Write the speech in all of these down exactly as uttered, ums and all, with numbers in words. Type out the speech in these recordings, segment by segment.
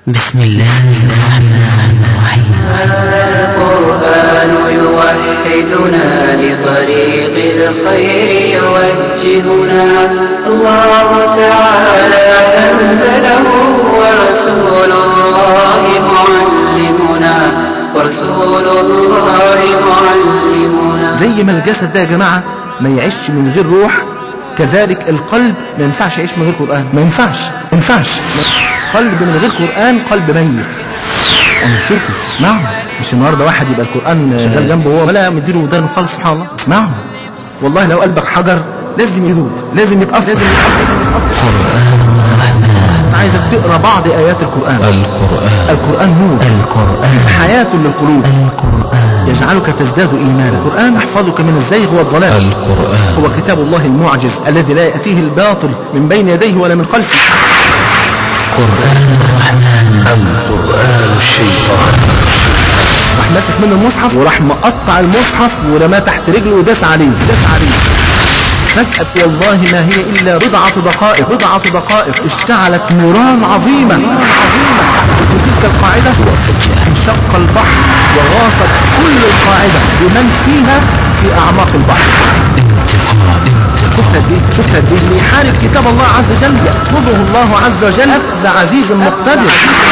بسم الله الرحمن الرحيم. القرآن يوحدنا لطريق الخير يوجهنا، الله تعالى أنزله ورسول الله معلمنا، ورسول الله معلمنا. زي ما الجسد ده يا جماعة ما يعيش من غير روح، كذلك القلب ما ينفعش يعيش من غير قرآن. ما ينفعش ما ينفعش قلب من غير قرآن قلب ميت. انصركم اسمعوا، مش النهارده واحد يبقى القرآن شغال جنبه هو ولا مديله ودانه خالص. سبحان الله، اسمعوا والله لو قلبك حجر لازم يذوب، لازم يتأثر، لازم يتأثر. أنا عايزك تقرأ بعض آيات القرآن. القرآن القرآن نور، القرآن حياة للقلوب، القرآن يجعلك تزداد إيمانا. القرآن يحفظك من الزيغ والضلال. القرآن هو كتاب الله المعجز الذي لا يأتيه الباطل من بين يديه ولا من خلفه. قرآن الرحمن أم قرآن الشيطان. راح ماسك منه المصحف وراح مقطع المصحف ورماه تحت رجله وداس عليه داس عليه فجأة والله ما هي إلا بضعة دقائق بضعة دقائق اشتعلت نيران عظيمة عظيمة. وتلك القاعدة انشق البحر وغاصت كل القاعدة بمن فيها في أعماق البحر. شفت قد ايه؟ شفت قد ايه؟ اللي يحارب كتاب الله عز وجل يأخذه الله عز وجل أخذ عزيز مقتدر.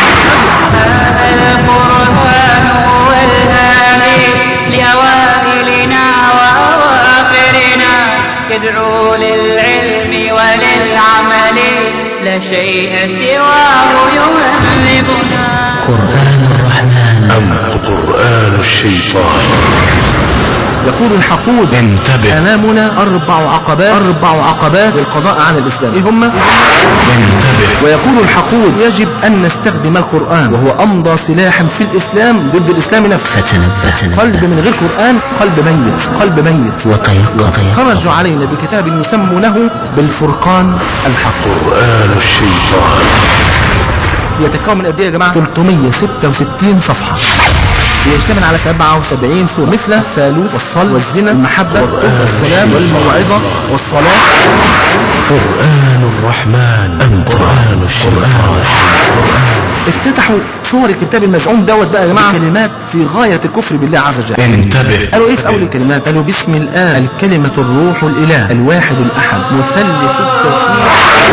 القرآن هو الهادي لأوائلنا وأواخرنا، يدعو للعلم وللعمل، لا شيء سواه يهذبنا. قرآن الرحمن أم قرآن الشيطان. يقول الحقود انتبه، أمامنا أربع عقبات أربع عقبات للقضاء على الإسلام. إيه هم؟ انتبه. ويقول الحقود يجب أن نستخدم القرآن وهو أمضى سلاح في الإسلام ضد الإسلام نفسه. فتنبه قلب من غير قرآن قلب ميت قلب ميت. وتيقظ خرجوا علينا بكتاب يسمونه بالفرقان الحق. قرآن الشيطان يتكون من قد ايه يا جماعه؟ ثلاثمية وستة وستين صفحه، يشتمل على سبعة وسبعين سورة مثل الثالوث والصلب والزنا والمحبة والسلام والموعظة والصلاة. قرآن الرحمن أم قرآن الشيطان. افتتحوا صور الكتاب المزعوم دوت بقى يا جماعة كلمات في غاية الكفر بالله عز وجل. انتبه. قالوا ايه في اول الكلمات؟ قالوا بسم الله الكلمة الروح الاله الواحد الاحد مثلث التوحيد.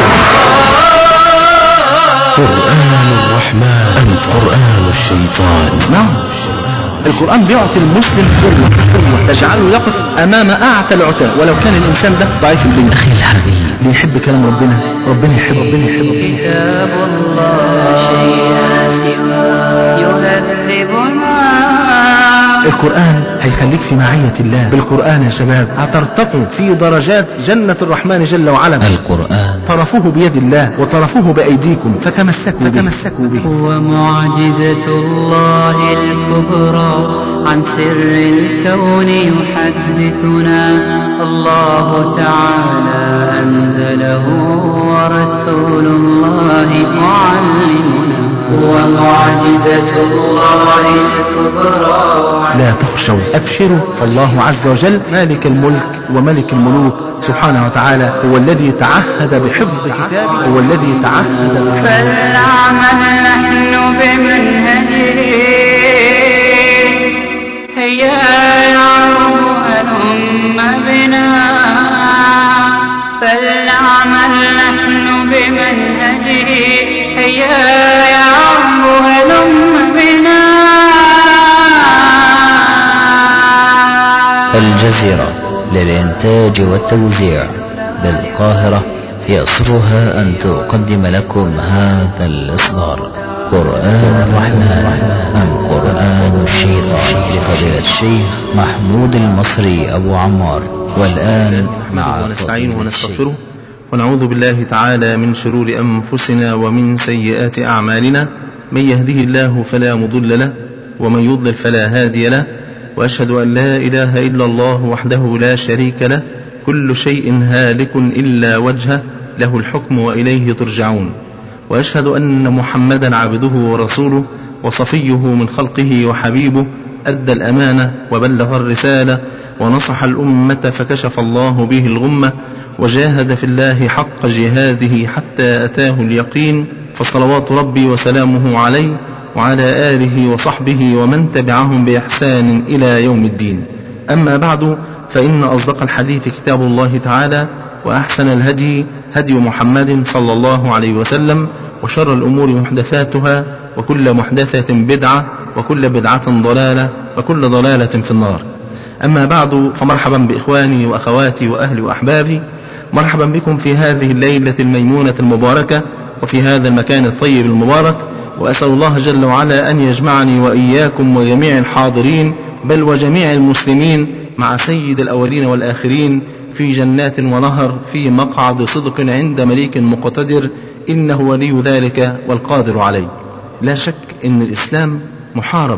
قرآن الرحمن أم قرآن الشيطان. نعم، القرآن بيعطي المسلم قوة قوة تجعله يقف أمام أعتى العتاة ولو كان الإنسان ده ضعيف البنية. أخي الحبيب اللي يحب كلام ربنا ربنا يحب ربنا يحب كتاب الله شيء سواه يهذبنا. القرآن هيخليك في معية الله. بالقرآن يا شباب هترتقوا في درجات جنة الرحمن جل وعلا. القرآن طرفوه بيد الله وطرفوه بأيديكم فتمسكوا فتمسكوا به. هو معجزة الله الكبرى عن سر الكون يحدثنا، الله تعالى أنزله ورسول الله معلمنا. هو معجزة الله الكبرى. لا تخشوا أبشروا، فالله عز وجل مالك الملك وملك الملوك سبحانه وتعالى هو الذي تعهد بحفظ كتابه، هو الذي تعهد بحفظ. فلنعمل نحن بمنهجه، هيا يا رب هلم بنا. فلنعمل نحن بمنهجه، هيا يا رب هلم بنا. الجزيرة للإنتاج والتوزيع بالقاهرة يسرها أن تقدم لكم هذا الإصدار. قرآن الرحمن أم قرآن الشيطان لفضيلة الشيخ محمود المصري أبو عمار. والآن مع ونستعين ونستغفره ونعوذ بالله تعالى من شرور أنفسنا ومن سيئات أعمالنا. من يهده الله فلا مضل له ومن يضلل فلا هادي له، وأشهد أن لا إله إلا الله وحده لا شريك له، كل شيء هالك إلا وجهه، له الحكم وإليه ترجعون. وأشهد أن محمدا عبده ورسوله وصفيه من خلقه وحبيبه، أدى الأمانة وبلغ الرسالة ونصح الأمة فكشف الله به الغمة، وجاهد في الله حق جهاده حتى أتاه اليقين، فصلوات ربي وسلامه عليه وعلى آله وصحبه ومن تبعهم بإحسان إلى يوم الدين. أما بعد، فإن أصدق الحديث كتاب الله تعالى، وأحسن الهدي هدي محمد صلى الله عليه وسلم، وشر الأمور محدثاتها، وكل محدثة بدعة، وكل بدعة ضلالة، وكل ضلالة في النار. أما بعد، فمرحبا بإخواني وأخواتي وأهلي وأحبابي، مرحبا بكم في هذه الليلة الميمونة المباركة وفي هذا المكان الطيب المبارك، وأسأل الله جل وعلا أن يجمعني وإياكم وجميع الحاضرين بل وجميع المسلمين مع سيد الأولين والآخرين في جنات ونهر في مقعد صدق عند مليك مقتدر، إنه ولي ذلك والقادر عليه. لا شك أن الإسلام محارب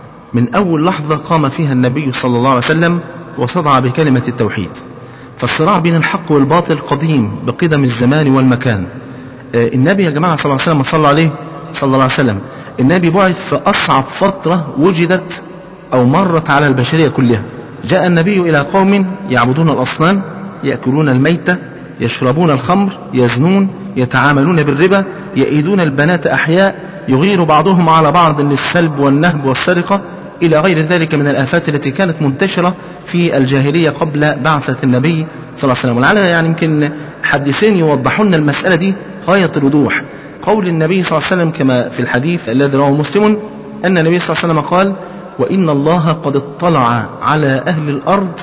من أول لحظة قام فيها النبي صلى الله عليه وسلم وصدع بكلمة التوحيد. فالصراع بين الحق والباطل قديم بقدم الزمان والمكان. النبي يا جماعة صلى الله عليه وسلم صلى عليه صلى الله عليه وسلم النبي بعث في أصعب فترة وجدت أو مرت على البشرية كلها. جاء النبي إلى قوم يعبدون الأصنام، يأكلون الميتة، يشربون الخمر، يزنون، يتعاملون بالربا، يئيدون البنات أحياء، يغير بعضهم على بعض للسلب والنهب والسرقة، إلى غير ذلك من الآفات التي كانت منتشرة في الجاهلية قبل بعثة النبي صلى الله عليه وسلم. ولعل يعني يمكن حديثين يوضحون المسألة دي غاية الوضوح. قول النبي صلى الله عليه وسلم كما في الحديث الذي رواه مسلم أن النبي صلى الله عليه وسلم قال: وإن الله قد اطلع على أهل الأرض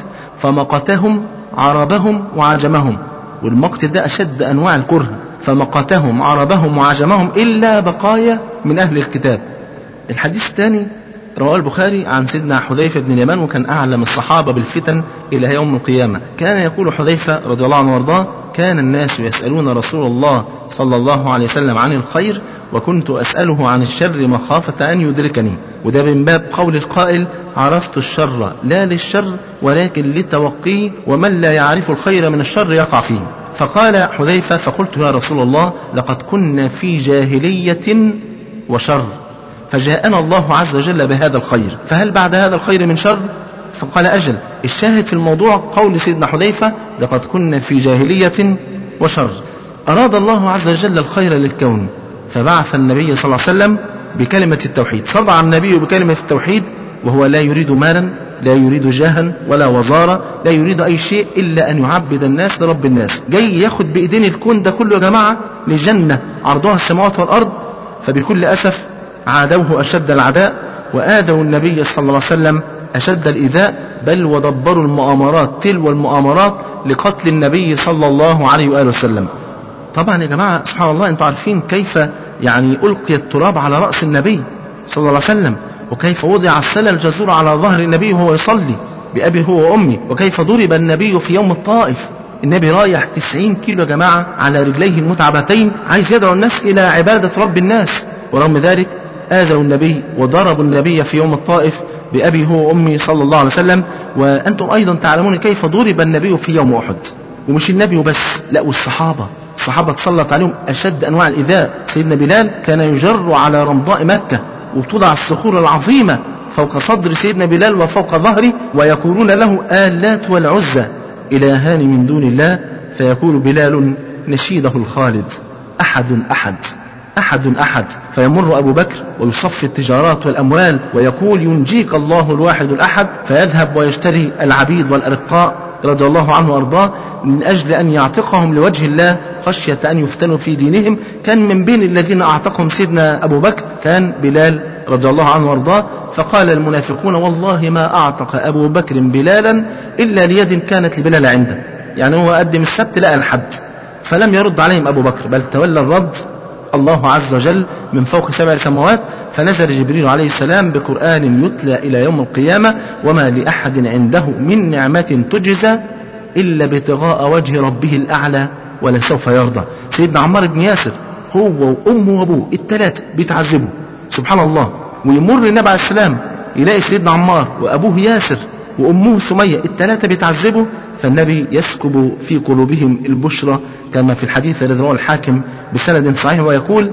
فمقتهم عربهم وعجمهم. والمقت ده أشد أنواع الكره، فمقتهم عربهم وعجمهم إلا بقايا من أهل الكتاب. الحديث الثاني رواه البخاري عن سيدنا حذيفة بن اليمان، وكان أعلم الصحابة بالفتن إلى يوم القيامة. كان يقول حذيفة رضي الله عنه وارضاه: كان الناس يسألون رسول الله صلى الله عليه وسلم عن الخير، وكنت أسأله عن الشر مخافة أن يدركني. وده من باب قول القائل: عرفت الشر لا للشر ولكن لتوقيه، ومن لا يعرف الخير من الشر يقع فيه. فقال حذيفة: فقلت يا رسول الله لقد كنا في جاهلية وشر، فجاءنا الله عز وجل بهذا الخير، فهل بعد هذا الخير من شر؟ فقال: أجل. الشاهد في الموضوع قول سيدنا حذيفة: لقد كنا في جاهلية وشر. أراد الله عز وجل الخير للكون، فبعث النبي صلى الله عليه وسلم بكلمة التوحيد. صدع النبي بكلمة التوحيد وهو لا يريد مالا، لا يريد جاها ولا وزارة، لا يريد أي شيء إلا أن يعبد الناس لرب الناس. جاي ياخد بإيدين الكون ده كله يا جماعة لجنة عرضها السماوات والأرض. فبكل أسف عادوه أشد العداء، وآذوا النبي صلى الله عليه وسلم أشد الإيذاء، بل ودبروا المؤامرات تلو المؤامرات لقتل النبي صلى الله عليه وآله وسلم. طبعا يا جماعة سبحان الله، انتم عارفين كيف يعني ألقي التراب على رأس النبي صلى الله عليه وسلم، وكيف وضع السلة الجزور على ظهر النبي وهو يصلي بأبي هو وأمي، وكيف ضرب النبي في يوم الطائف. النبي رايح تسعين كيلو يا جماعة على رجليه المتعبتين، عايز يدعو الناس إلى عبادة رب الناس، ورغم ذلك آذوا النبي وضربوا النبي في يوم الطائف بأبي هو وأمي صلى الله عليه وسلم. وأنتم أيضا تعلمون كيف ضرب النبي في يوم أحد. ومش النبي وبس، لا، والصحابة الصحابة تسلط عليهم أشد أنواع الإيذاء. سيدنا بلال كان يجر على رمضاء مكة، وتوضع الصخور العظيمة فوق صدر سيدنا بلال وفوق ظهره، ويقولون له: آلات والعزى إلهان من دون الله. فيقول بلال نشيده الخالد: أحد أحد أحد أحد. فيمر أبو بكر ويصفي التجارات والأموال ويقول: ينجيك الله الواحد الأحد. فيذهب ويشتري العبيد والأرقاء رضي الله عنه وأرضاه من أجل أن يعتقهم لوجه الله خشية أن يفتنوا في دينهم. كان من بين الذين أعتقهم سيدنا أبو بكر كان بلال رضي الله عنه وأرضاه. فقال المنافقون: والله ما أعتق أبو بكر بلالا إلا ليد كانت لبلال عنده. يعني هو قدم السبت لقى الحد، فلم يرد عليهم أبو بكر، بل تولى الرد الله عز وجل من فوق سبع سماوات. فنزل جبريل عليه السلام بقرآن يتلى إلى يوم القيامة: وما لأحد عنده من نعمة تجزى إلا ابتغاء وجه ربه الأعلى ولسوف يرضى. سيدنا عمار بن ياسر هو وأمه وأبوه الثلاثة بيتعذبوا سبحان الله، ويمر النبي عليه السلام يلاقي سيدنا عمار وأبوه ياسر وأمه سمية الثلاثة بيتعذبوا، فالنبي يسكب في قلوبهم البشرى كما في الحديث الذي رواه الحاكم بسند صحيح، ويقول: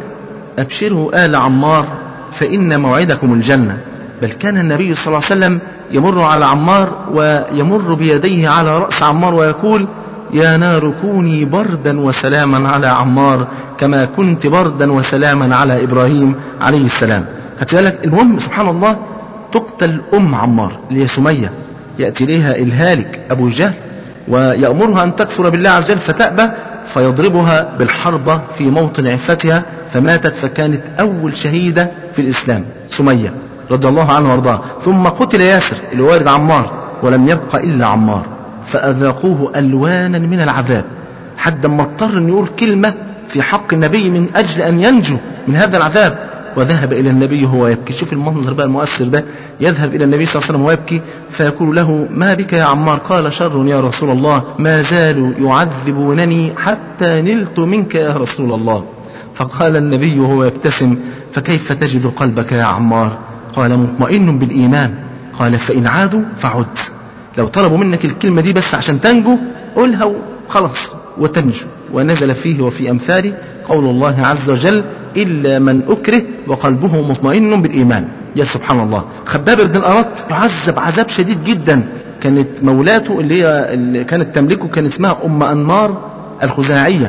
أبشروا آل عمار فإن موعدكم الجنة. بل كان النبي صلى الله عليه وسلم يمر على عمار ويمر بيديه على رأس عمار ويقول: يا نار كوني بردا وسلاما على عمار كما كنت بردا وسلاما على إبراهيم عليه السلام. هتقالك المهم سبحان الله تقتل أم عمار اللي هي سمية، يأتي إليها الهالك أبو جهل ويأمرها أن تكفر بالله عز وجل فتأبى، فيضربها بالحربة في موطن عفتها فماتت، فكانت أول شهيدة في الإسلام سمية رضي الله عنه وارضاه. ثم قتل ياسر اللي والد عمار ولم يبق إلا عمار، فأذاقوه ألوانا من العذاب حتى ما اضطر أن يقول كلمة في حق النبي من أجل أن ينجو من هذا العذاب، وذهب إلى النبي وهو يبكي. شوف المنظر بقى المؤثر ده، يذهب إلى النبي صلى الله عليه وسلم ويبكي فيقول له ما بك يا عمار؟ قال شر يا رسول الله، ما زالوا يعذبونني حتى نلت منك يا رسول الله. فقال النبي وهو يبتسم فكيف تجد قلبك يا عمار؟ قال مطمئن بالإيمان. قال فإن عادوا فعد، لو طلبوا منك الكلمة دي بس عشان تنجو قولها وخلاص وتنجو. ونزل فيه وفي أمثاله قول الله عز وجل إلا من أكره وقلبه مطمئن بالإيمان. يا سبحان الله، خباب بن الأرط يعذب عذاب شديد جدا. كانت مولاته اللي هي اللي كانت تملكه كانت اسمها أم أنمار الخزاعية،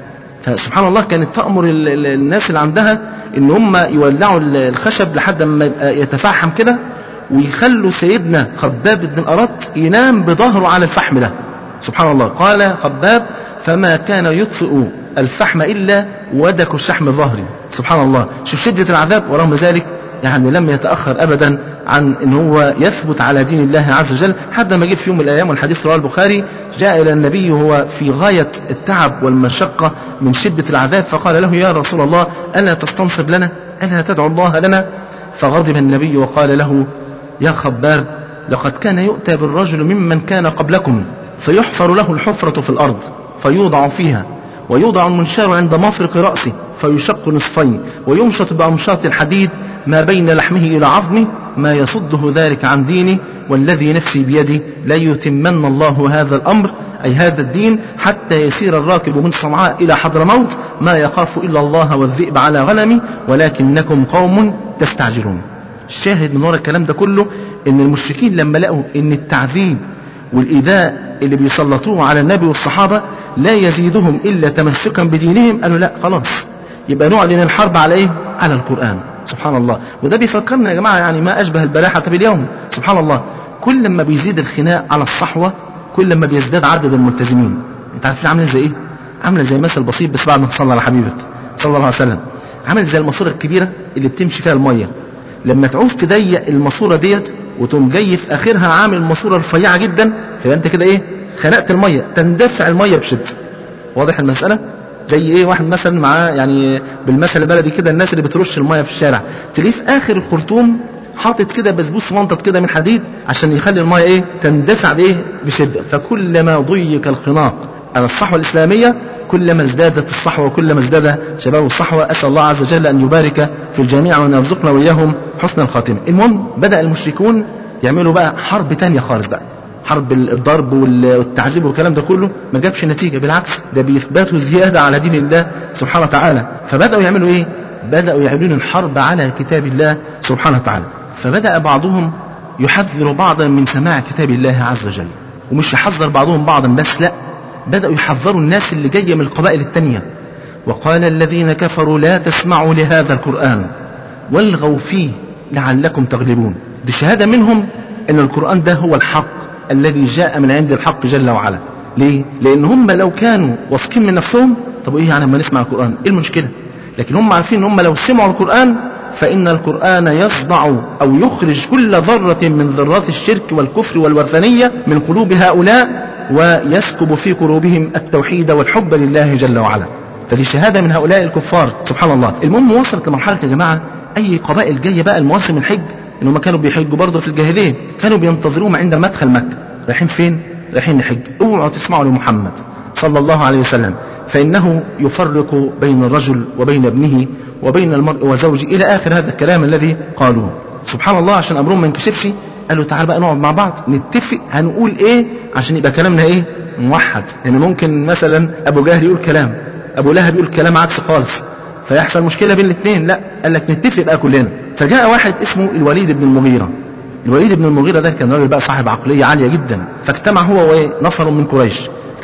فسبحان الله كانت تأمر الناس اللي عندها ان هم يولعوا الخشب لحد ما يبقى يتفحم كده، ويخلوا سيدنا خباب بن الأرط ينام بظهره على الفحم ده. سبحان الله، قال خباب فما كان يطفئ الفحم إلا ودك الشحم ظهري. سبحان الله، شوف شدة العذاب، ورغم ذلك يعني لم يتأخر أبدا عن أن هو يثبت على دين الله عز وجل، حتى ما جه في يوم من الأيام والحديث رواه البخاري جاء إلى النبي وهو في غاية التعب والمشقة من شدة العذاب، فقال له يا رسول الله ألا تستنصر لنا؟ ألا تدعو الله لنا؟ فغضب النبي وقال له يا خباب لقد كان يؤتى بالرجل ممن كان قبلكم فيحفر له الحفرة في الأرض فيوضع فيها، ويوضع المنشار عند مفرق رأسه فيشق نصفين، ويمشط بأمشاط الحديد ما بين لحمه إلى عظمه، ما يصده ذلك عن دينه، والذي نفسي بيده لا يتمن الله هذا الأمر أي هذا الدين حتى يسير الراكب من صنعاء إلى حضرموت ما يخاف إلا الله والذئب على غنمه ولكنكم قوم تستعجلون. الشاهد من وراء الكلام ده كله ان المشركين لما لقوا ان التعذيب والإيذاء اللي بيسلطوه على النبي والصحابة لا يزيدهم إلا تمسكا بدينهم، قالوا لا خلاص يبقى نعلن الحرب على ايه؟ على القرآن. سبحان الله، وده بيفكرنا يا جماعة يعني ما أشبه البلاحة باليوم. سبحان الله، كل ما بيزيد الخناق على الصحوة كل ما بيزداد عدد الملتزمين. انت عارفين عامله زي ايه؟ عامله زي مثل بسيط بس بعد ما تصلى على حبيبك صلى الله عليه وسلم، عامل زي الماسوره الكبيرة اللي بتمشي فيها المية، لما تعوز تضيق الماسوره ديت وتقوم جاي في اخرها عامل ماسوره رفيعه جدا، فيبقى انت كده ايه؟ خنقت المية، تندفع المية بشدة. واضح المسألة؟ زي ايه؟ واحد مثلا معاه يعني بالمثل البلدي كده الناس اللي بترش المية في الشارع، تلاقيه في اخر الخرطوم حاطط كده بسبوس منطط كده من حديد عشان يخلي المية ايه؟ تندفع بايه؟ بشدة. فكلما ضيق الخناق على الصحوة الإسلامية كلما ازدادت الصحوة وكلما ازداد شباب الصحوة. أسأل الله عز وجل أن يبارك في الجميع وأن يرزقنا وإياهم حسن الخاتمة. المهم بدأ المشركون يعملوا بقى حرب تانية خالص بقى، حرب الضرب والتعذيب والكلام ده كله ما جابش نتيجة، بالعكس ده بيثبتوا زيادة على دين الله سبحانه وتعالى. فبدأوا يعملوا ايه؟ بدأوا يعملون الحرب على كتاب الله سبحانه وتعالى. فبدأ بعضهم يحذر بعضا من سماع كتاب الله عز وجل، ومش يحذر بعضهم بعضا بس، لا بدأوا يحذروا الناس اللي جاية من القبائل التانية. وقال الذين كفروا لا تسمعوا لهذا القرآن والغوا فيه لعلكم تغلبون. دي شهادة منهم ان القرآن ده هو الحق الذي جاء من عند الحق جل وعلا. ليه؟ لان هم لو كانوا واثقين من نفسهم طب ايه يعني لما نسمع القرآن ايه المشكلة؟ لكن هم عارفين ان هم لو سمعوا القرآن فإن القرآن يصدع أو يخرج كل ذرة من ذرات الشرك والكفر والوثنية من قلوب هؤلاء ويسكب في قلوبهم التوحيد والحب لله جل وعلا. فدي شهادة من هؤلاء الكفار سبحان الله. المهم وصلت لمرحلة يا جماعة أي قبائل جاية بقى المواسم الحج، إنهم كانوا بيحجوا برضه في الجاهلية، كانوا بينتظروهم عند مدخل مكة. رايحين فين؟ رايحين نحج. اوعوا تسمعوا لمحمد صلى الله عليه وسلم فإنه يفرق بين الرجل وبين ابنه وبين المرء وزوجه إلى آخر هذا الكلام الذي قالوه. سبحان الله، عشان أمرهم ما ينكشفش قالوا تعال بقى نقعد مع بعض نتفق هنقول إيه عشان يبقى كلامنا إيه؟ موحد. لأن يعني ممكن مثلا أبو جهل يقول كلام، أبو لهب يقول كلام عكس خالص، فيحصل مشكلة بين الاثنين. لا، قال لك نتفق بقى كلنا. فجاء واحد اسمه الوليد بن المغيرة. الوليد بن المغيرة ده كان راجل بقى صاحب عقلية عالية جدا، فاجتمع هو ونفر من قريش،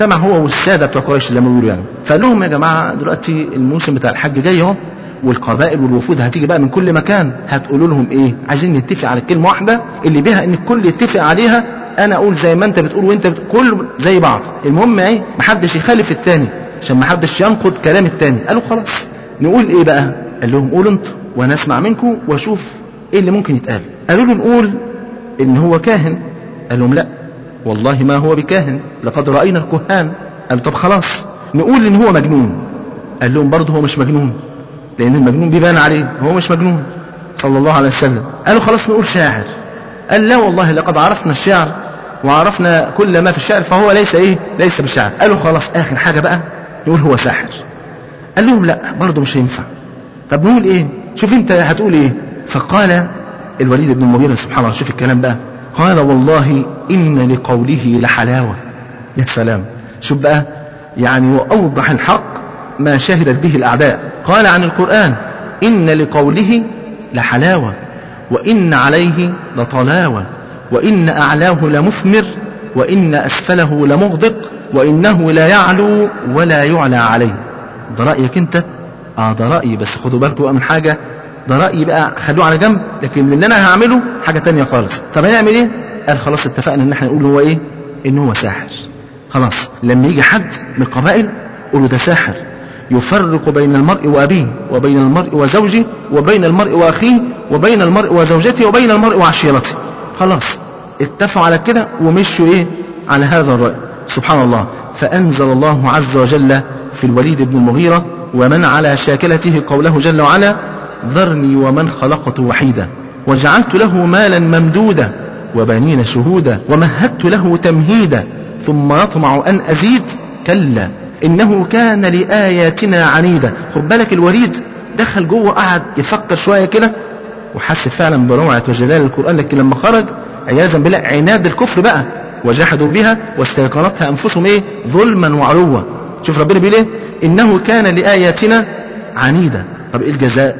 واجتمع هو والسادة بتوع قريش زي ما بيقولوا يعني. فقال لهم يا جماعة دلوقتي الموسم بتاع الحج جاي اهو، والقبائل والوفود هتيجي بقى من كل مكان، هتقولوا لهم ايه؟ عايزين نتفق على كلمة واحدة اللي بيها ان الكل يتفق عليها، انا اقول زي ما انت بتقول وانت بتقول، كل زي بعض، المهم ايه؟ محدش يخالف التاني عشان محدش ينقض كلام التاني. قالوا خلاص نقول ايه بقى؟ قال لهم قولوا انتوا وانا اسمع منكم واشوف ايه اللي ممكن يتقال. قالوا له نقول ان هو كاهن. قال لهم لا والله ما هو بكاهن، لقد رأينا الكهان. قالوا طب خلاص نقول ان هو مجنون. قال لهم برضه هو مش مجنون، لان المجنون بيبان عليه، هو مش مجنون صلى الله عليه وسلم. قالوا خلاص نقول شاعر. قال لا والله لقد عرفنا الشعر وعرفنا كل ما في الشعر، فهو ليس ايه ليس بالشعر. قالوا خلاص اخر حاجة بقى نقول هو ساحر. قال لهم لا برضه مش هينفع. طب نقول ايه؟ شوف انت هتقول ايه. فقال الوليد بن المغيرة سبحان الله، شوف الكلام بقى، قال والله إن لقوله لحلاوة. يا سلام، شوف بقى يعني وأوضح الحق ما شهدت به الأعداء. قال عن القرآن إن لقوله لحلاوة وإن عليه لطلاوة وإن أعلاه لمثمر وإن أسفله لمغدق وإنه لا يعلو ولا يعلى عليه. ده رأيك انت؟ اه ده رأيي، بس خدوا بالكم بقى من حاجة، ده رأيي بقى خلوه على جنب، لكن اللي انا هعمله حاجة تانية خالص. طب هنعمل ايه؟ قال خلاص اتفقنا ان احنا نقول هو ايه؟ ان هو ساحر. خلاص لما يجي حد من القبائل قولوا ده ساحر يفرق بين المرء وابيه وبين المرء وزوجه وبين المرء واخيه وبين المرء وزوجته وبين المرء وعشيرته. خلاص اتفقوا على كده ومشوا ايه على هذا الرأي. سبحان الله. فأنزل الله عز وجل في الوليد بن المغيرة ومن على شاكلته قوله جل وعلا ذرني ومن خلقت وحيدا وجعلت له مالا ممدودا وبنين شهودا ومهدت له تمهيدا ثم يطمع أن أزيد كلا إنه كان لآياتنا عنيدا. خد بالك الوليد دخل جوه قعد يفكر شوية كده وحس فعلا بروعة وجلال القرآن، لكن لما خرج عياذا بالله عناد الكفر بقى وجحدوا بها واستيقنتها أنفسهم إيه ظلما وعلوا. شوف ربنا بيقول إيه إنه كان لآياتنا عنيدا. طب إيه الجزاء؟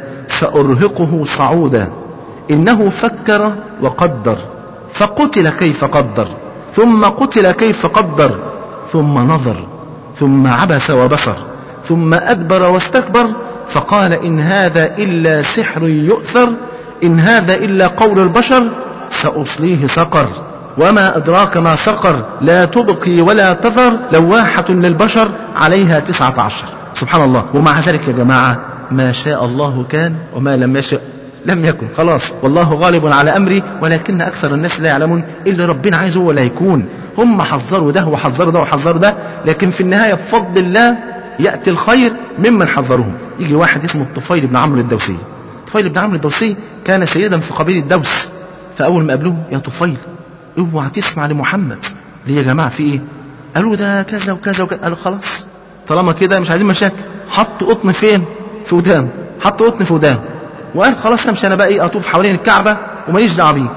سأرهقه صعودا إنه فكر وقدر فقتل كيف قدر ثم قتل كيف قدر ثم نظر ثم عبس وبصر ثم أدبر واستكبر فقال إن هذا إلا سحر يؤثر إن هذا إلا قول البشر سأصليه سقر وما أدراك ما سقر لا تبقي ولا تذر لواحة للبشر عليها تسعة عشر. سبحان الله. ومع ذلك يا جماعة ما شاء الله كان وما لم يشاء لم يكن. خلاص والله غالب على أمري ولكن أكثر الناس لا يعلمون. اللي ربنا عايزه هو اللي هيكون. هم حذروا ده وحذروا ده وحذروا ده، لكن في النهاية بفضل الله يأتي الخير ممن حذرهم. يجي واحد اسمه الطفيل بن عمرو الدوسي. الطفيل بن عمرو الدوسي كان سيدا في قبيلة الدوس. فأول ما قابلوه يا طفيل اوعى تسمع لمحمد. ليه يا جماعة في ايه؟ قالوا ده كذا وكذا وكذا. قالوا خلاص طالما كده مش عايزين مشاكل. حط قطن فين؟ في ودان. حط قطن في ودان وقال خلاص امشي انا بقى ايه اطوف حوالين الكعبة وماليش دعوه بيه.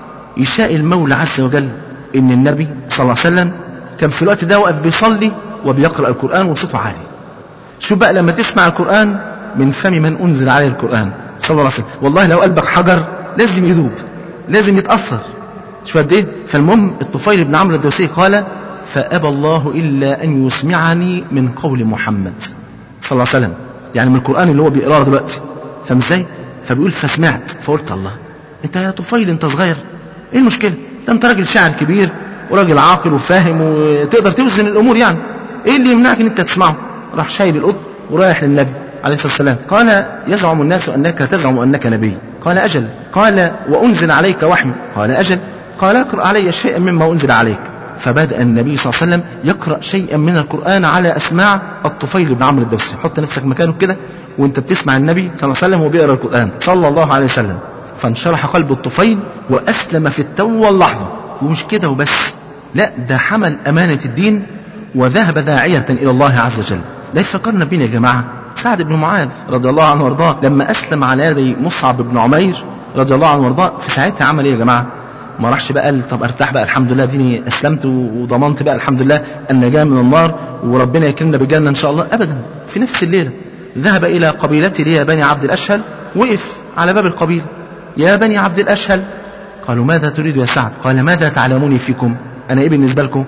يشاء المولى عز وجل ان النبي صلى الله عليه وسلم كان في الوقت ده واقف بيصلي وبيقرأ القرآن وصوته عالي. شوف بقى لما تسمع القرآن من فم من انزل عليه القرآن صلى الله عليه وسلم، والله لو قلبك حجر لازم يذوب لازم يتأثر. شوف قد ايه. فالمهم الطفيل بن عمرو الدوسي قال فأبى الله إلا أن يسمعني من قول محمد صلى الله عليه وسلم، يعني من القرآن اللي هو بيقراه دلوقتي. فاهم ازاي؟ فبيقول فسمعت فقلت الله انت يا طفيل انت صغير ايه المشكلة؟ ده انت راجل شاعر كبير وراجل عاقل وفاهم وتقدر توزن الامور، يعني ايه اللي يمنعك ان انت تسمعه؟ راح شايل القط ورايح للنبي عليه الصلاة والسلام. قال يزعم الناس انك تزعم انك نبي. قال اجل. قال وانزل عليك وحي. قال اجل. قال اقرأ علي شيئا مما انزل عليك. فبدأ النبي صلى الله عليه وسلم يقرأ شيئا من القرآن على اسماع الطفيل بن عمرو الدوسي. حط نفسك مكانه كده وانت بتسمع النبي صلى الله عليه وسلم وبيقرأ القرآن صلى الله عليه وسلم. فانشرح قلب الطفيل وأسلم في التو واللحظة. ومش كده وبس، لا ده حمل أمانة الدين وذهب داعية إلى الله عز وجل. ده يفكرنا بينا يا جماعة سعد بن معاذ رضي الله عنه وارضاه لما أسلم على يدي مصعب بن عمير رضي الله عنه وارضاه. في ساعتها عمل ايه يا جماعة؟ ما راحش بقى قال طب ارتاح بقى الحمد لله ديني اسلمت وضمنت بقى الحمد لله النجاة من النار وربنا يكرمنا بالجنة ان شاء الله. ابدا، في نفس الليلة ذهب الى قبيلته لي بني عبد الاشهل. وقف على باب القبيلة يا بني عبد الاشهل. قالوا ماذا تريد يا سعد؟ قال ماذا تعلموني فيكم؟ انا ايه بالنسبة لكم؟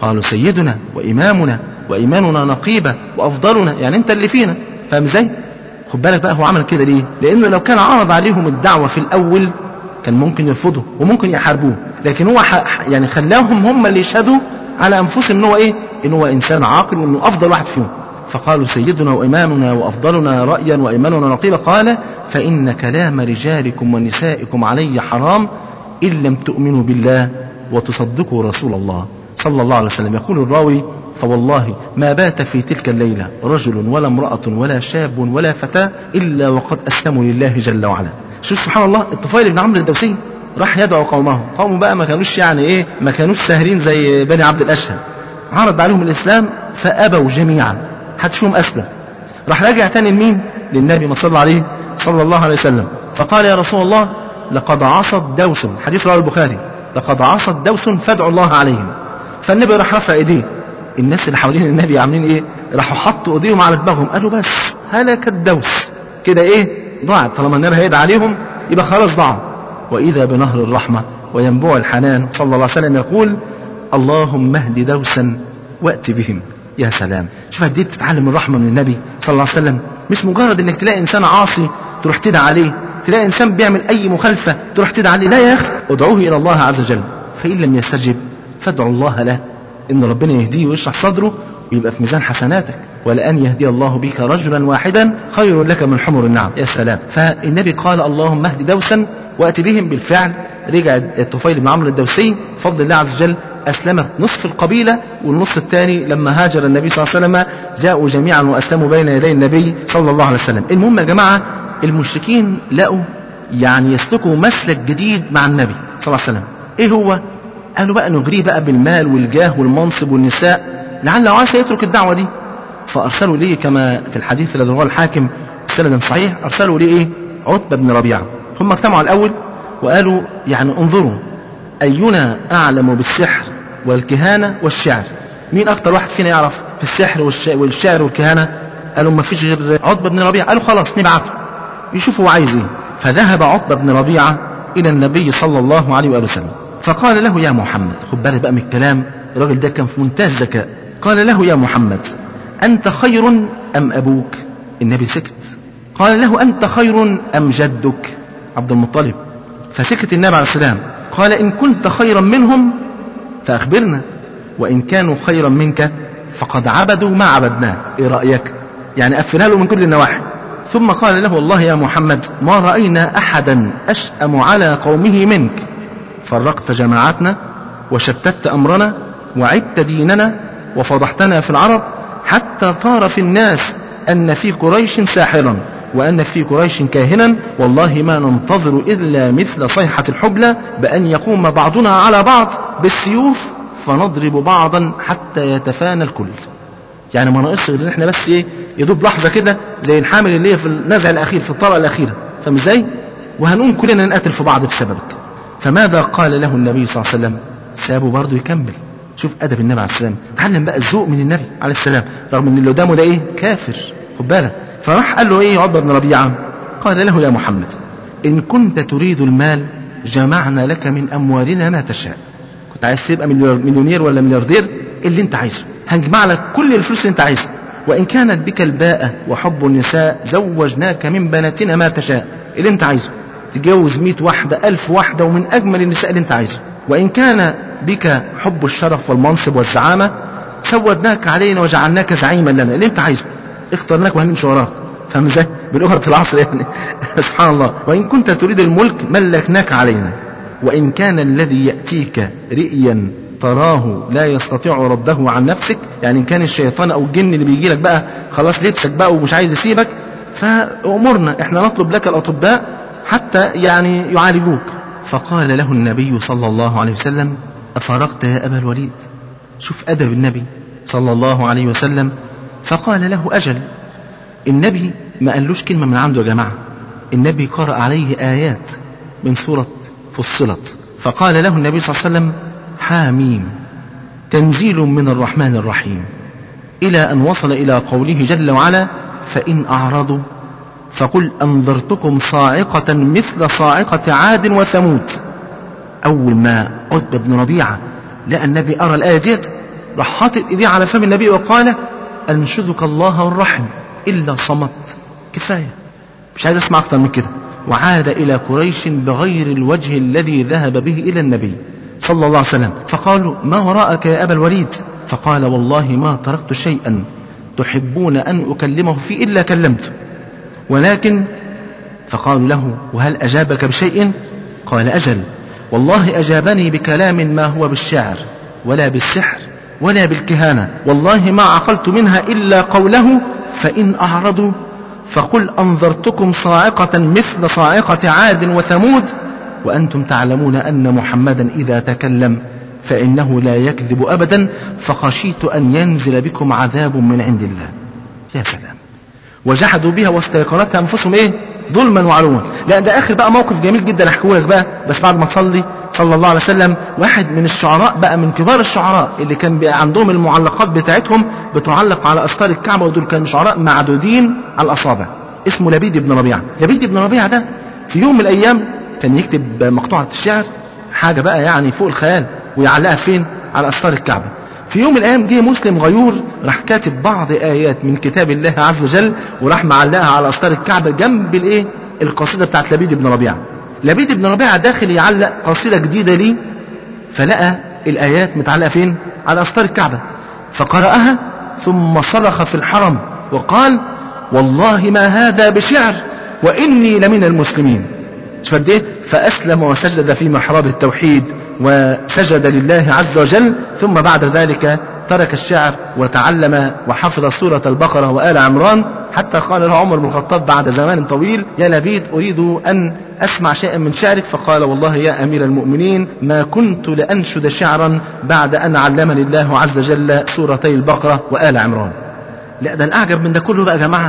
قالوا سيدنا وإمامنا وإيماننا نقيبة وأفضلنا، يعني أنت اللي فينا. فاهم ازاي؟ خد بالك بقى هو عمل كده ليه؟ لأنه لو كان عرض عليهم الدعوة في الأول كان ممكن يرفضوا وممكن يحاربوه، لكن هو يعني خلاهم هم اللي يشهدوا على أنفسهم إنه إيه؟ إنه هو إنسان عاقل وإنه أفضل واحد فيهم. فقالوا سيدنا وإمامنا وأفضلنا رأيا وإيماننا نقيبة. قال فإن كلام رجالكم ونسائكم علي حرام إن لم تؤمنوا بالله وتصدقوا رسول الله صلى الله عليه وسلم. يقول الراوي فوالله ما بات في تلك الليلة رجل ولا امرأة ولا شاب ولا فتاة إلا وقد أسلموا لله جل وعلا. شوف سبحان الله، الطفيل بن عمرو الدوسي راح يدعو قومه، قومه بقى ما كانوش يعني ايه ما كانوش ساهرين زي بني عبد الأشهل، عرض عليهم الإسلام فأبوا جميعا، حدش فيهم أسلم. راح راجع تاني لمين؟ للنبي ما صلى عليه صلى الله عليه وسلم، فقال يا رسول الله لقد عصت دوس، حديث رواه البخاري، لقد عصت دوس فادعوا الله عليهم. فالنبي راح رفع ايديه، الناس اللي حوالين النبي عاملين ايه؟ راحوا حطوا ايديهم على دماغهم، قالوا بس هلك الدوس كده ايه ضاعت، طالما النبي هيدعي عليهم يبقى خلاص ضاع. واذا بنهر الرحمه وينبوع الحنان صلى الله عليه وسلم يقول اللهم اهد دوسا وات بهم. يا سلام، شوف قد ايه بتتعلم الرحمه من النبي صلى الله عليه وسلم. مش مجرد انك تلاقي انسان عاصي تروح تدعي عليه، تلاقي انسان بيعمل اي مخالفه تروح تدعي عليه، لا يا اخي، ادعوه الى الله عز وجل، فان لم يستجب فادعوا الله له ان ربنا يهديه ويشرح صدره ويبقى في ميزان حسناتك، ولأن يهدي الله بك رجلا واحدا خير لك من حمر النعم. يا سلام. فالنبي قال اللهم اهد دوسا وأت بهم. بالفعل رجع الطفيل بن عمرو الدوسي بفضل الله عز وجل أسلمت نصف القبيلة، والنص الثاني لما هاجر النبي صلى الله عليه وسلم جاءوا جميعا وأسلموا بين يدي النبي صلى الله عليه وسلم. المهم يا جماعة المشركين لقوا يعني يسلكوا مسلك جديد مع النبي صلى الله عليه وسلم. ايه هو؟ قالوا بقى نغريه بقى بالمال والجاه والمنصب والنساء لعله عسى يترك الدعوة دي. فأرسلوا ليه كما في الحديث الذي رواه الحاكم سند صحيح، أرسلوا ليه إيه؟ عتبة بن ربيعة. هم اجتمعوا الأول وقالوا يعني انظروا أينا أعلم بالسحر والكهانة والشعر، مين أكتر واحد فينا يعرف في السحر والشعر والكهانة؟ قالوا ما فيش غير عتبة بن ربيعة. قالوا خلاص نبعته يشوفوا هو عايز إيه. فذهب عتبة بن ربيعة إلى النبي صلى الله عليه وآله وسلم فقال له يا محمد، خد بالك بقى من الكلام، الراجل ده كان في منتهى الذكاء. قال له يا محمد أنت خير أم أبوك؟ النبي سكت. قال له أنت خير أم جدك عبد المطلب؟ فسكت النبي عليه السلام. قال إن كنت خيرا منهم فأخبرنا، وإن كانوا خيرا منك فقد عبدوا ما عبدناه، إيه رأيك؟ يعني قفلها له من كل النواحي. ثم قال له والله يا محمد ما رأينا أحدا أشأم على قومه منك، فرقت جماعتنا وشتت أمرنا وعدت ديننا وفضحتنا في العرب حتى طار في الناس أن في قريش ساحرا وأن في قريش كاهنا، والله ما ننتظر إلا مثل صيحة الحبلى بأن يقوم بعضنا على بعض بالسيوف فنضرب بعضا حتى يتفانى الكل. يعني ما ناقص غير ان احنا بس ايه يدوب لحظة كده زي الحامل اللي هي في النزع الأخير في الطلقة الأخيرة، فاهم ازاي؟ وهنقوم كلنا نقاتل في بعض بسببك. فماذا قال له النبي صلى الله عليه وسلم؟ سابه برضه يكمل. شوف أدب النبي عليه السلام، تعلم بقى الذوق من النبي عليه السلام رغم ان اللي قدامه ده ايه كافر، خد بالك. فراح قال له ايه عتبة بن ربيعة؟ قال له يا محمد إن كنت تريد المال جمعنا لك من أموالنا ما تشاء. كنت عايز تبقى مليونير ولا ملياردير اللي انت عايزه هنجمع لك كل الفلوس اللي انت عايزها، وإن كانت بك الباءة وحب النساء زوجناك من بناتنا ما تشاء، اللي انت عايزه تجوز مئة واحدة ألف واحدة ومن أجمل النساء اللي انت عايزه. وإن كان بك حب الشرف والمنصب والزعامة سودناك علينا وجعلناك زعيما لنا، اللي انت عايزه اخترناك وهنمشي وراك، فاهم ازاي؟ بلغة العصر يعني سبحان الله. وإن كنت تريد الملك ملكناك علينا، وإن كان الذي يأتيك رئيا تراه لا يستطيع رده عن نفسك، يعني إن كان الشيطان أو الجن اللي بيجي لك بقى خلاص لبسك بقى ومش عايز يسيبك، فأمرنا احنا نطلب لك الأطباء حتى يعني يعالجوك. فقال له النبي صلى الله عليه وسلم أفرغت يا أبا الوليد؟ شوف أدب النبي صلى الله عليه وسلم. فقال له أجل. النبي ما قالوش كلمة من عنده يا جماعة، النبي قرأ عليه آيات من سورة فصلت. فقال له النبي صلى الله عليه وسلم حاميم تنزيل من الرحمن الرحيم، إلى أن وصل إلى قوله جل وعلا فإن أعرضوا فقل أنذرتكم صاعقة مثل صاعقة عاد وثمود. أول ما عتبة بن ربيعة لقى النبي أرى الآية ديت راح حاطط ايديه على فم النبي وقال انشدك الله والرحم الا صمت، كفايه مش عايز اسمع اكتر من كده. وعاد الى قريش بغير الوجه الذي ذهب به الى النبي صلى الله عليه وسلم، فقالوا ما وراءك يا ابا الوليد؟ فقال والله ما تركت شيئا تحبون ان اكلمه فيه الا كلمته، ولكن فقالوا له وهل اجابك بشيء؟ قال اجل، والله اجابني بكلام ما هو بالشعر ولا بالسحر ولا بالكهانة، والله ما عقلت منها إلا قوله فإن أعرضوا فقل أنذرتكم صاعقة مثل صاعقة عاد وثمود، وأنتم تعلمون أن محمدا إذا تكلم فإنه لا يكذب أبدا، فخشيت أن ينزل بكم عذاب من عند الله. يا سلام. وجحدوا بها واستيقنتها أنفسهم إيه؟ ظلما وعلوا. لا ده آخر بقى موقف جميل جدا أحكيه لك بقى، بس بعد ما تصلي صلى الله عليه وسلم. واحد من الشعراء بقى من كبار الشعراء اللي كان بقى عندهم المعلقات بتاعتهم بتعلق على أستار الكعبة، ودول كانوا شعراء معدودين على الأصابع، اسمه لبيد بن ربيعة. لبيد بن ربيعة ده في يوم من الأيام كان يكتب مقطوعة الشعر، حاجة بقى يعني فوق الخيال، ويعلقها فين؟ على أستار الكعبة. في يوم من الأيام جه مسلم غيور راح كاتب بعض آيات من كتاب الله عز وجل وراح معلقها على أستار الكعبة جنب الإيه؟ القصيدة بتاعت لبيد بن ربيعة. لبيد بن ربيعة داخل يعلق قصيدة جديدة ليه، فلقى الآيات متعلقة فين؟ على أستار الكعبة، فقرأها ثم صرخ في الحرم وقال والله ما هذا بشعر وإني لمن المسلمين. شوف قد ايه؟ فأسلم وسجد في محراب التوحيد وسجد لله عز وجل، ثم بعد ذلك ترك الشعر وتعلم وحفظ سورة البقرة وآل عمران، حتى قال له عمر بن الخطاب بعد زمان طويل يا لبيد أريد أن أسمع شيئا من شعرك، فقال والله يا أمير المؤمنين ما كنت لأنشد شعرا بعد أن علمني الله عز وجل سورتي البقرة وآل عمران. لا ده الأعجب من ده كله بقى يا جماعة،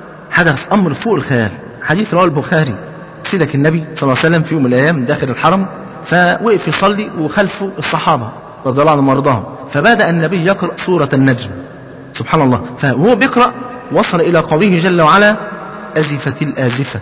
حدث أمر فوق الخيال. حديث رواه البخاري، سيدك النبي صلى الله عليه وسلم في يوم من الأيام داخل الحرم، فوقف يصلي وخلفه الصحابة رضي الله عنهم وارضاهم، فبدأ النبي يقرأ سورة النجم. سبحان الله. فهو بيقرأ وصل إلى قوله جل وعلا أزفت الآزفة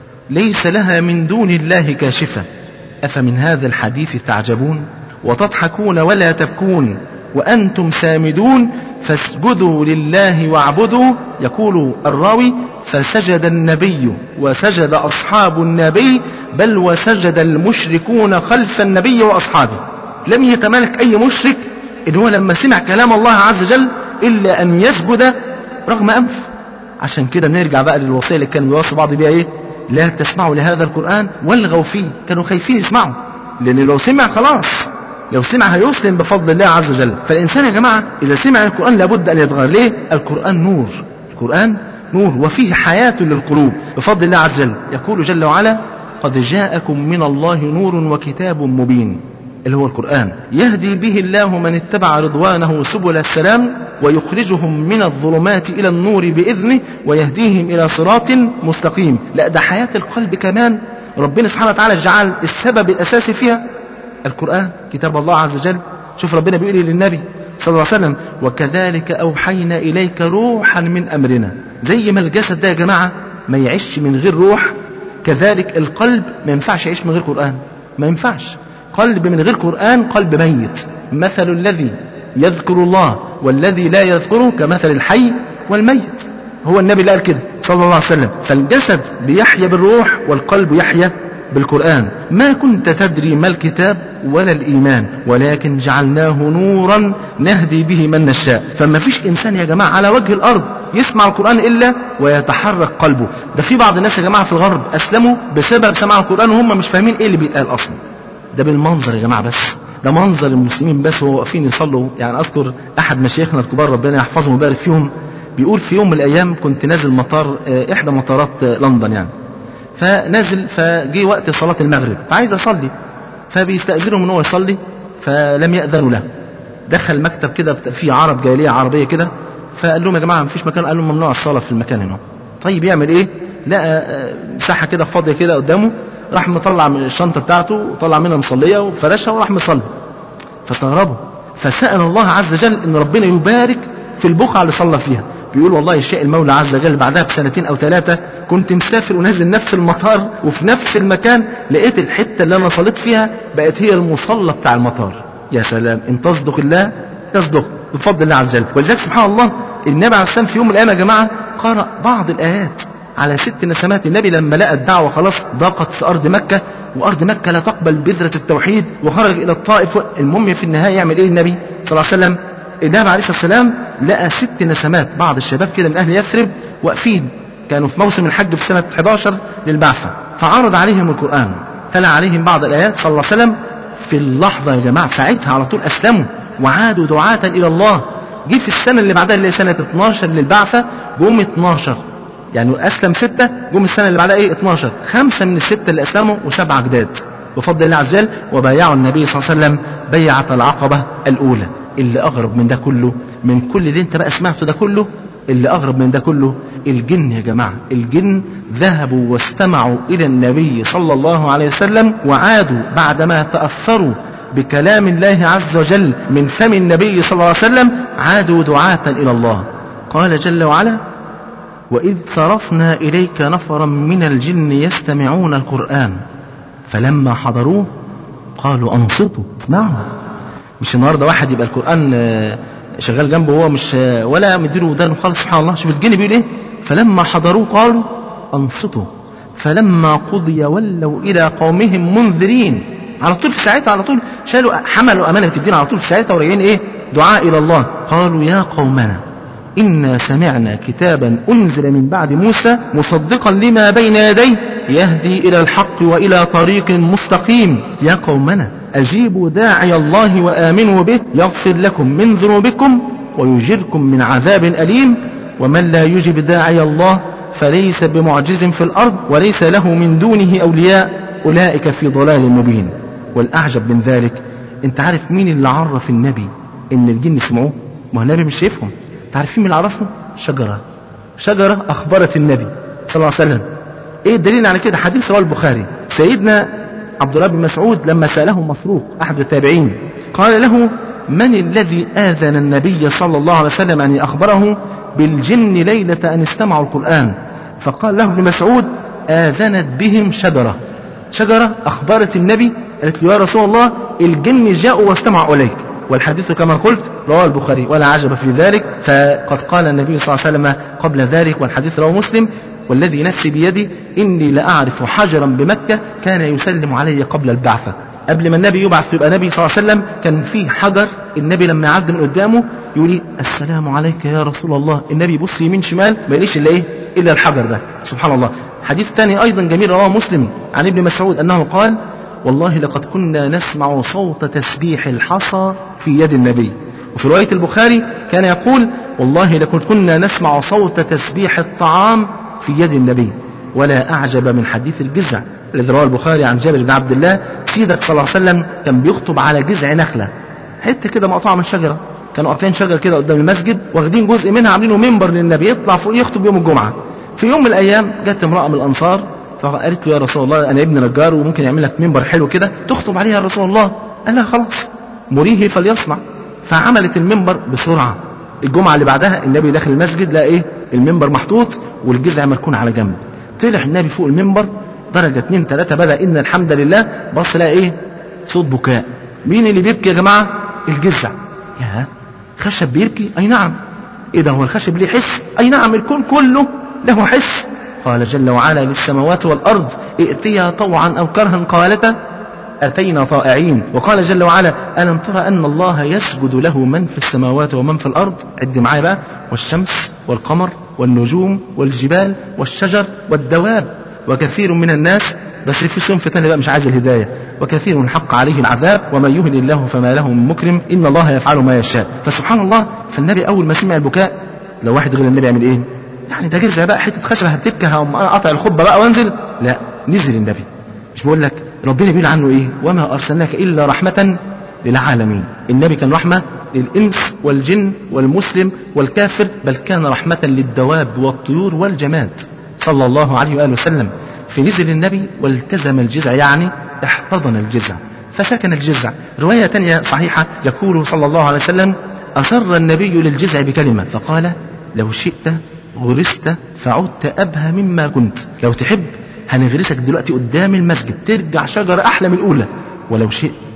ليس لها من دون الله كاشفة أفمن هذا الحديث تعجبون وتضحكون ولا تبكون وأنتم سامدون فاسجدوا لله واعبدوا. يقول الراوي فسجد النبي وسجد أصحاب النبي بل وسجد المشركون خلف النبي وأصحابه. لم يتمالك أي مشرك إن هو لما سمع كلام الله عز وجل إلا أن يسجد رغم أنف. عشان كده نرجع بقى للوصية اللي كانوا بيوصوا بعض بيها إيه؟ لا تسمعوا لهذا القرآن والغوا فيه. كانوا خايفين يسمعوا، لأن لو سمع خلاص، لو سمع هيسلم بفضل الله عز وجل. فالإنسان يا جماعة إذا سمع القرآن لابد أن يتغير. ليه؟ القرآن نور، القرآن نور وفيه حياة للقلوب بفضل الله عز وجل. يقول جل وعلا قد جاءكم من الله نور وكتاب مبين، اللي هو القرآن، يهدي به الله من اتبع رضوانه سبل السلام ويخرجهم من الظلمات إلى النور بإذنه ويهديهم إلى صراط مستقيم. لا ده حياة القلب كمان ربنا سبحانه وتعالى جعل السبب الأساسي فيها القرآن كتاب الله عز وجل. شوف ربنا بيقول للنبي صلى الله عليه وسلم وكذلك أوحينا إليك روحا من أمرنا. زي ما الجسد ده يا جماعة ما يعيش من غير روح، كذلك القلب ما ينفعش يعيش من غير قرآن، ما ينفعش. قلب من غير قرآن قلب ميت. مثل الذي يذكر الله والذي لا يذكره كمثل الحي والميت. هو النبي اللي قال كده صلى الله عليه وسلم. فالجسد بيحيا بالروح والقلب يحيا بالقرآن. ما كنت تدري ما الكتاب ولا الإيمان ولكن جعلناه نورا نهدي به من نشاء. فما فيش إنسان يا جماعة على وجه الأرض يسمع القرآن إلا ويتحرك قلبه. ده في بعض الناس يا جماعة في الغرب أسلموا بسبب سماع القرآن وهم مش فاهمين إيه اللي بيتقال أصلا. ده بالمنظر يا جماعة، بس ده منظر المسلمين بس وهو واقفين يصلوا. يعني أذكر أحد مشايخنا الكبار ربنا يحفظهم ويبارك فيهم بيقول في يوم من الأيام كنت نازل مطار إحدى مطارات لندن يعني، فنازل فجي وقت صلاة المغرب فعايز أصلي، فبيستأذنهم إن هو يصلي فلم يأذنوا له. دخل مكتب كده فيه عرب جالية عربية كده، فقال لهم يا جماعة مفيش مكان، قال لهم ممنوع الصلاة في المكان هنا. طيب يعمل إيه؟ لقى مساحة كده فاضية كده قدامه، راح مطلع من الشنطة بتاعته وطلع منها مصلية وفرشها وراح مصلي. فاستغربوا، فسأل الله عز وجل إن ربنا يبارك في البقعة اللي صلى فيها. بيقول والله الشيء المولى عز وجل بعدها بسنتين أو ثلاثة كنت مسافر ونازل نفس المطار وفي نفس المكان لقيت الحتة اللي أنا صليت فيها بقت هي المصلى بتاع المطار. يا سلام، إن تصدق الله يصدق. بفضل الله عز وجل. ولذلك سبحان الله النبي عليه السلام في يوم من الأيام يا جماعة قرأ بعض الآيات على ست نسمات. النبي لما لقى الدعوة خلاص ضاقت في أرض مكة، وأرض مكة لا تقبل بذرة التوحيد، وخرج إلى الطائف. المهم في النهاية يعمل إيه النبي صلى الله عليه وسلم؟ النبي عليه الصلاة والسلام لقى ست نسمات، بعض الشباب كده من أهل يثرب واقفين، كانوا في موسم الحج في سنة إحدى عشر للبعثة، فعرض عليهم القرآن، تلا عليهم بعض الآيات صلى الله عليه وسلم. في اللحظة يا جماعة ساعتها على طول أسلموا وعادوا دعاة إلى الله. جه في السنة اللي بعدها اللي هي سنة اتناشر للبعثة جم اتناشر، يعني أسلم ستة، جم السنة اللي بعدها إيه اتناشر، خمسة من الستة اللي أسلموا وسبعة جداد بفضل الله عز وجل. وبايعوا النبي صلى الله عليه وسلم بيعة العقبة الأولى. اللي أغرب من ده كله، من كل اللي انت بقى سمعته ده كله، اللي أغرب من ده كله الجن يا جماعة. الجن ذهبوا واستمعوا إلى النبي صلى الله عليه وسلم، وعادوا بعدما تأثروا بكلام الله عز وجل من فم النبي صلى الله عليه وسلم، عادوا دعاة إلى الله. قال جل وعلا: وإذ صرفنا إليك نفرا من الجن يستمعون القرآن فلما حضروه قالوا أنصتوا اسمعوا. مش النهارده واحد يبقى القرآن شغال جنبه وهو مش ولا مديله ودانه خالص. سبحان الله، شوف الجن بيقول ايه: فلما حضروه قالوا أنصتوا فلما قضي ولوا إلى قومهم منذرين. على طول في ساعتها على طول شالوا حملوا أمانة الدين على طول في ساعتها وراجعين ايه؟ دعاء إلى الله. قالوا يا قومنا إنا سمعنا كتابا أنزل من بعد موسى مصدقا لما بين يديه يهدي إلى الحق وإلى طريق مستقيم. يا قومنا أجيبوا داعي الله وآمنوا به يغفر لكم من ذنوبكم ويجركم من عذاب أليم ومن لا يجب داعي الله فليس بمعجز في الأرض وليس له من دونه أولياء أولئك في ضلال مبين. والأعجب من ذلك، انت عارف مين اللي عرف النبي ان الجن سمعوه؟ ما هو النبي مش شايفهم. تعرفين مين اللي عرفهم؟ شجرة شجرة أخبرت النبي صلى الله عليه وسلم. ايه الدليل على كده؟ حديث رواه البخاري. سيدنا عبد الله بن مسعود لما سأله مسروق أحد التابعين قال له: من الذي آذن النبي صلى الله عليه وسلم أن أخبره بالجن ليلة أن استمعوا القرآن؟ فقال له ابن مسعود: آذنت بهم شجرة. شجرة أخبرت النبي، قالت له: يا رسول الله الجن جاءوا واستمعوا إليك. والحديث كما قلت رواه البخاري ولا عجب في ذلك، فقد قال النبي صلى الله عليه وسلم قبل ذلك، والحديث رواه مسلم: والذي نفسي بيدي إني لأعرف حجرا بمكة كان يسلم علي قبل البعثة. قبل ما النبي يبعث يبقى نبي صلى الله عليه وسلم كان في حجر النبي لما يعدي من قدامه يقول لي: السلام عليك يا رسول الله. النبي يبص يمين شمال ما يلاقيش الا ايه؟ الا الحجر ده. سبحان الله. حديث ثاني ايضا جميل رواه مسلم عن ابن مسعود انه قال: والله لقد كنا نسمع صوت تسبيح الحصى في يد النبي. وفي رواية البخاري كان يقول: والله لقد كنا نسمع صوت تسبيح الطعام في يد النبي. ولا أعجب من حديث الجزع الذي رواه البخاري عن جابر بن عبد الله، سيدك صلى الله عليه وسلم كان بيخطب على جذع نخلة، حتة كده مقطوعة من شجرة، كانوا قاطعين شجر كده قدام المسجد واخدين جزء منها عاملينه منبر للنبي يطلع فوق يخطب يوم الجمعة. في يوم من الأيام جت امرأة من الأنصار فقالت له: يا رسول الله أنا ابن نجار وممكن يعمل لك منبر حلو كده تخطب عليه يا رسول الله. قال لها: خلاص مريه فليصنع. فعملت المنبر بسرعة. الجمعة اللي بعدها النبي داخل المسجد لقى ايه؟ المنبر محطوط والجذع مركون على جنب. طلع النبي فوق المنبر درجة اتنين تلاتة، بدأ إن الحمد لله، بص لقى ايه؟ صوت بكاء. مين اللي بيبكي يا جماعة؟ الجذع. يا خشب بيبكي؟ أي نعم. ايه ده، هو الخشب ليه حس؟ أي نعم، الكون كله له حس. قال جل وعلا للسماوات والأرض ائتيا طوعا أو كرها قالتا أتينا طائعين. وقال جل وعلا: ألم ترى أن الله يسجد له من في السماوات ومن في الأرض؟ عد معايا بقى: والشمس والقمر والنجوم والجبال والشجر والدواب وكثير من الناس. بس في صنف ثاني بقى مش عايز الهداية: وكثير حق عليه العذاب ومن يهن الله فما له من مكرم إن الله يفعل ما يشاء. فسبحان الله. فالنبي أول ما سمع البكاء، لو واحد غير النبي يعمل إيه؟ يعني ده جزء بقى حتة خشبة هتبكى قطع الخطبة بقى وانزل؟ لا، نزل النبي. مش بقول لك ربنا بيقول عنه ايه؟ وما ارسلناك الا رحمة للعالمين. النبي كان رحمة للانس والجن والمسلم والكافر، بل كان رحمة للدواب والطيور والجماد صلى الله عليه وآله وسلم. فنزل النبي والتزم الجزع، يعني احتضن الجزع فسكن الجزع. رواية تانية صحيحة يقول صلى الله عليه وسلم: أسر النبي للجزع بكلمة فقال: لو شئت غرست فعدت أبهى مما كنت. لو تحب هنغرسك دلوقتي قدام المسجد ترجع شجرة أحلى من الأولى، ولو شئت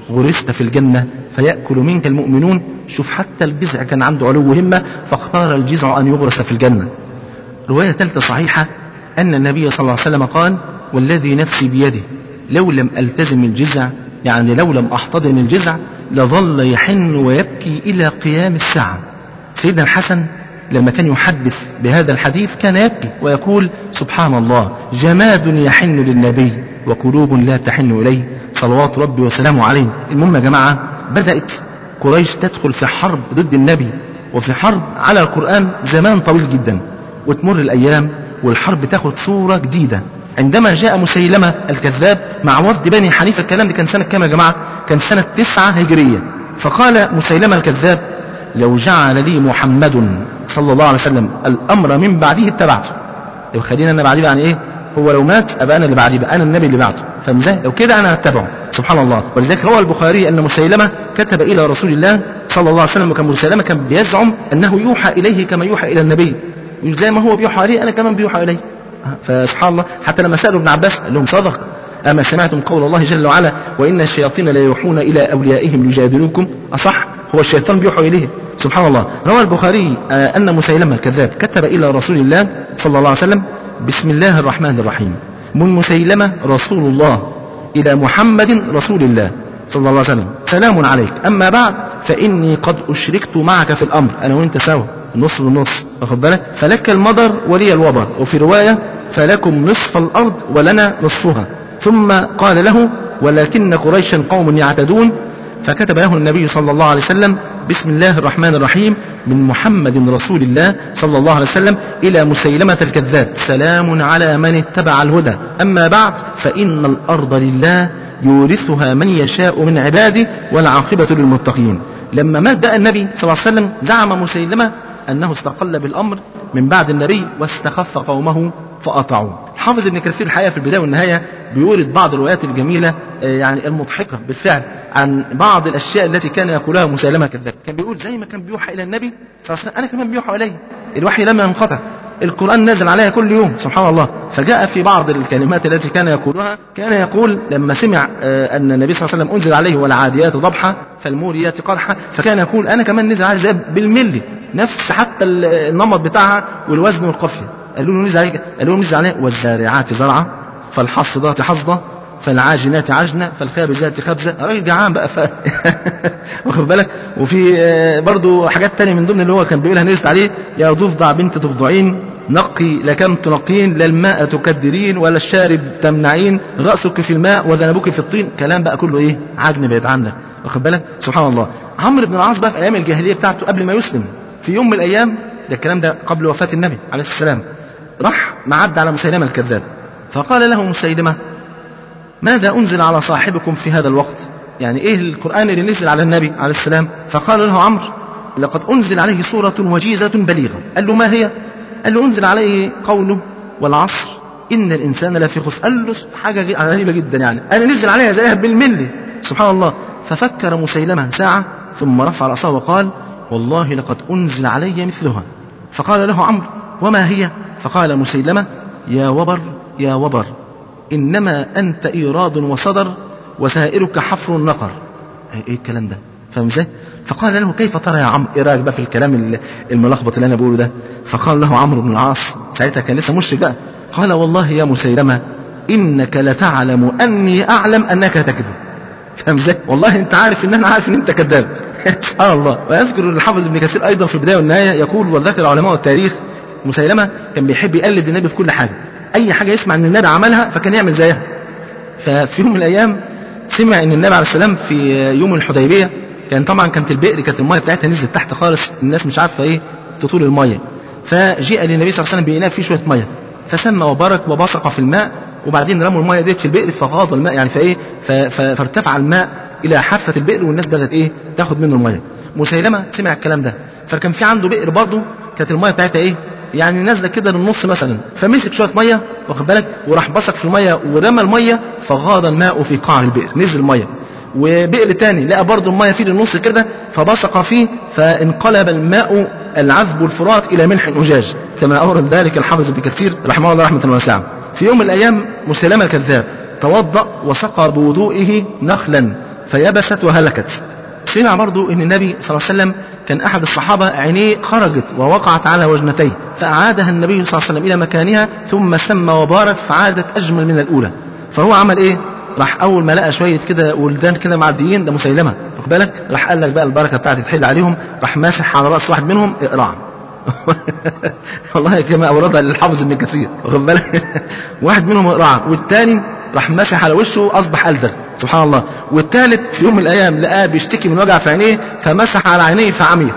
غرست في الجنة فيأكل منك المؤمنون. شوف حتى الجزع كان عنده علو همة فاختار الجزع أن يغرس في الجنة. رواية ثالثة صحيحة أن النبي صلى الله عليه وسلم قال والذي نفسي بيده لو لم ألتزم الجزع، يعني لو لم أحتضن الجزع لظل يحن ويبكي إلى قيام الساعة. سيدنا الحسن لما كان يحدث بهذا الحديث كان يبكي ويقول سبحان الله جماد يحن للنبي وقلوب لا تحن إليه صلوات ربي وسلامه عليه. المهم يا جماعة بدأت قريش تدخل في حرب ضد النبي وفي حرب على القرآن زمان طويل جدا، وتمر الأيام والحرب تاخد صورة جديدة. عندما جاء مسيلمة الكذاب مع وفد بني حنيفة، الكلام ده كان سنة كام يا جماعة؟ كان سنة تسعة هجرية. فقال مسيلمة الكذاب لو جعل لي محمد صلى الله عليه وسلم الأمر من بعده اتبعته. لو خلينا أنا بعديه يعني إيه؟ هو لو مات أبقى أنا اللي بعديه، بقى أنا النبي اللي بعده، فمزاه لو كده أنا هتبعه. سبحان الله. ولذلك روى البخاري أن مسيلمة كتب إلى رسول الله صلى الله عليه وسلم، وكان مسيلمة كان بيزعم أنه يوحى إليه كما يوحى إلى النبي، يقول زي ما هو بيوحى إليه أنا كمان بيوحى إليه. فسبحان الله حتى لما سألوا ابن عباس قال لهم صدق أما سمعتم قول الله جل وعلا وإن الشياطين لا يوحون إلى أوليائهم ليجادلوكم، أصح هو الشيطان بيوحى إليه. سبحان الله. روى البخاري أن مسيلمة الكذاب كتب إلى رسول الله صلى الله عليه وسلم بسم الله الرحمن الرحيم من مسيلمة رسول الله إلى محمد رسول الله صلى الله عليه وسلم سلام عليك، أما بعد فإني قد أشركت معك في الأمر، أنا وإنت سوا النص بالنص واخد بالك، فلك المضر ولي الوبر، وفي رواية فلكم نصف الأرض ولنا نصفها. ثم قال له ولكن قريشا قوم يعتدون، فكتب له النبي صلى الله عليه وسلم بسم الله الرحمن الرحيم من محمد رسول الله صلى الله عليه وسلم إلى مسيلمة الكذاب سلام على من اتبع الهدى، أما بعد فإن الأرض لله يورثها من يشاء من عباده والعاقبة للمتقين. لما مات بقى النبي صلى الله عليه وسلم زعم مسيلمة أنه استقل بالأمر من بعد النبي واستخف قومه فأطاعوه. حافظ ابن كثير الحقيقة في البداية والنهاية بيورد بعض الروايات الجميلة يعني المضحكة بالفعل عن بعض الأشياء التي كان يقولها مسيلمة الكذاب. كان بيقول زي ما كان بيوحى إلى النبي صلى الله عليه وسلم أنا كمان بيوحى إليه، الوحي لم ينقطع، القرآن نازل عليها كل يوم سبحان الله. فجاء في بعض الكلمات التي كان يقولها كان يقول لما سمع أن النبي صلى الله عليه وسلم أنزل عليه والعاديات ضبحا فالموريات قدحا، فكان يقول أنا كمان نزل عليه زي بالملي نفس حتى النمط بتاعها والوزن والقافية. قالوا له نزل عليه قالوا له نزل عليه والزارعات زرعا فالحصدات حصدا فالعاجنات عجنة فالخابزات خبزة. راجل جعان بقى ف... واخد بالك. وفي برضو حاجات تانية من ضمن اللي هو كان بيقولها نزلت عليه يا ضفدع بنت تفضعين نقي لكم تنقين لا الماء تكدرين ولا الشارب تمنعين رأسك في الماء وذنبك في الطين. كلام بقى كله ايه عجن بعيد عنك واخد بالك. سبحان الله. عمرو بن العاص بقى في ايام الجاهلية بتاعته قبل ما يسلم في يوم من الايام ده الكلام ده قبل وفاة النبي عليه السلام راح معد على مسيلمة الكذاب فقال له مسيلمة ماذا أنزل على صاحبكم في هذا الوقت، يعني إيه القرآن اللي نزل على النبي عليه السلام. فقال له عمرو لقد أنزل عليه سورة وجيزة بليغة. قال له ما هي؟ قال له أنزل عليه قوله والعصر إن الإنسان لفي خسر. قال له حاجة غريبة جدا يعني أنا نزل عليها زيها بالملي سبحان الله. ففكر مسيلمة ساعة ثم رفع رأسه وقال والله لقد أنزل علي مثلها. فقال له عمرو وما هي؟ فقال مسيلمة يا وبر يا وبر إنما أنت إيراد وصدر وسائرك حفر النقر. إيه الكلام ده فاهم ازاي؟ فقال له كيف ترى يا عمرو، إيه رأيك بقى في الكلام الملخبط اللي أنا بقوله ده؟ فقال له عمرو بن العاص ساعتها كان لسه مشرك بقى قال والله يا مسيلمة إنك لتعلم أني أعلم أنك تكذب. فاهم ازاي؟ والله أنت عارف إن أنا عارف إن أنت كذاب. سبحان الله. ويذكر الحافظ ابن كثير أيضا في البداية والنهاية يقول وذكر علماء التاريخ مسيلمة كان بيحب يقلد النبي في كل حاجة، أي حاجة يسمع أن النبي عملها فكان يعمل زيها. ففي يوم من الأيام سمع أن النبي عليه السلام في يوم الحديبية كان طبعا كانت البئر كانت المية بتاعتها نزلت تحت خالص الناس مش عارفة إيه تطول المية، فجاء للنبي صلى الله عليه وسلم بإناء فيه شوية مية فسمى وبارك وبصق في الماء وبعدين رموا المية ديت في البئر فغاض الماء يعني فإيه فارتفع الماء إلى حافة البئر والناس بدأت إيه تاخد منه المية. مسيلمة سمع الكلام ده فكان في عنده بئر برضه كانت المية بتاعتها إيه يعني نازله كده للنص مثلا، فمسك شويه ميه واخد بالك وراح بصق في الميه ورمى الميه فغاض الماء في قعر البئر نزل الميه. وبئر تاني لقى برضه الميه فيه للنص كده فبصق فيه فانقلب الماء العذب الفرات الى ملح اجاج كما اورد ذلك الحافظ ابن كثير رحمه الله رحمه واسعه. في يوم من الايام مسيلمة الكذاب توضأ وسقى بوضوئه نخلا فيبست وهلكت. سمع برضو ان النبي صلى الله عليه وسلم كان احد الصحابة عينيه خرجت ووقعت على وجنتيه، فاعادها النبي صلى الله عليه وسلم الى مكانها ثم سمى وبارك فعادت اجمل من الاولى. فهو عمل ايه؟ راح اول ما لقى شويه كده ولدان كده معديين، ده مسيلمه واخد بالك، راح قال لك بقى البركه بتاعتي تحل عليهم، راح ماسح على راس واحد منهم اقرع. والله كما اوردها للحافظ ابن كثير واخد بالك. واحد منهم اقرع، والثاني راح ماسح على وشه اصبح ألدغ سبحان الله، والثالث في يوم من الايام لقاه بيشتكي من وجع في عينيه فمسح على عينيه فعمي.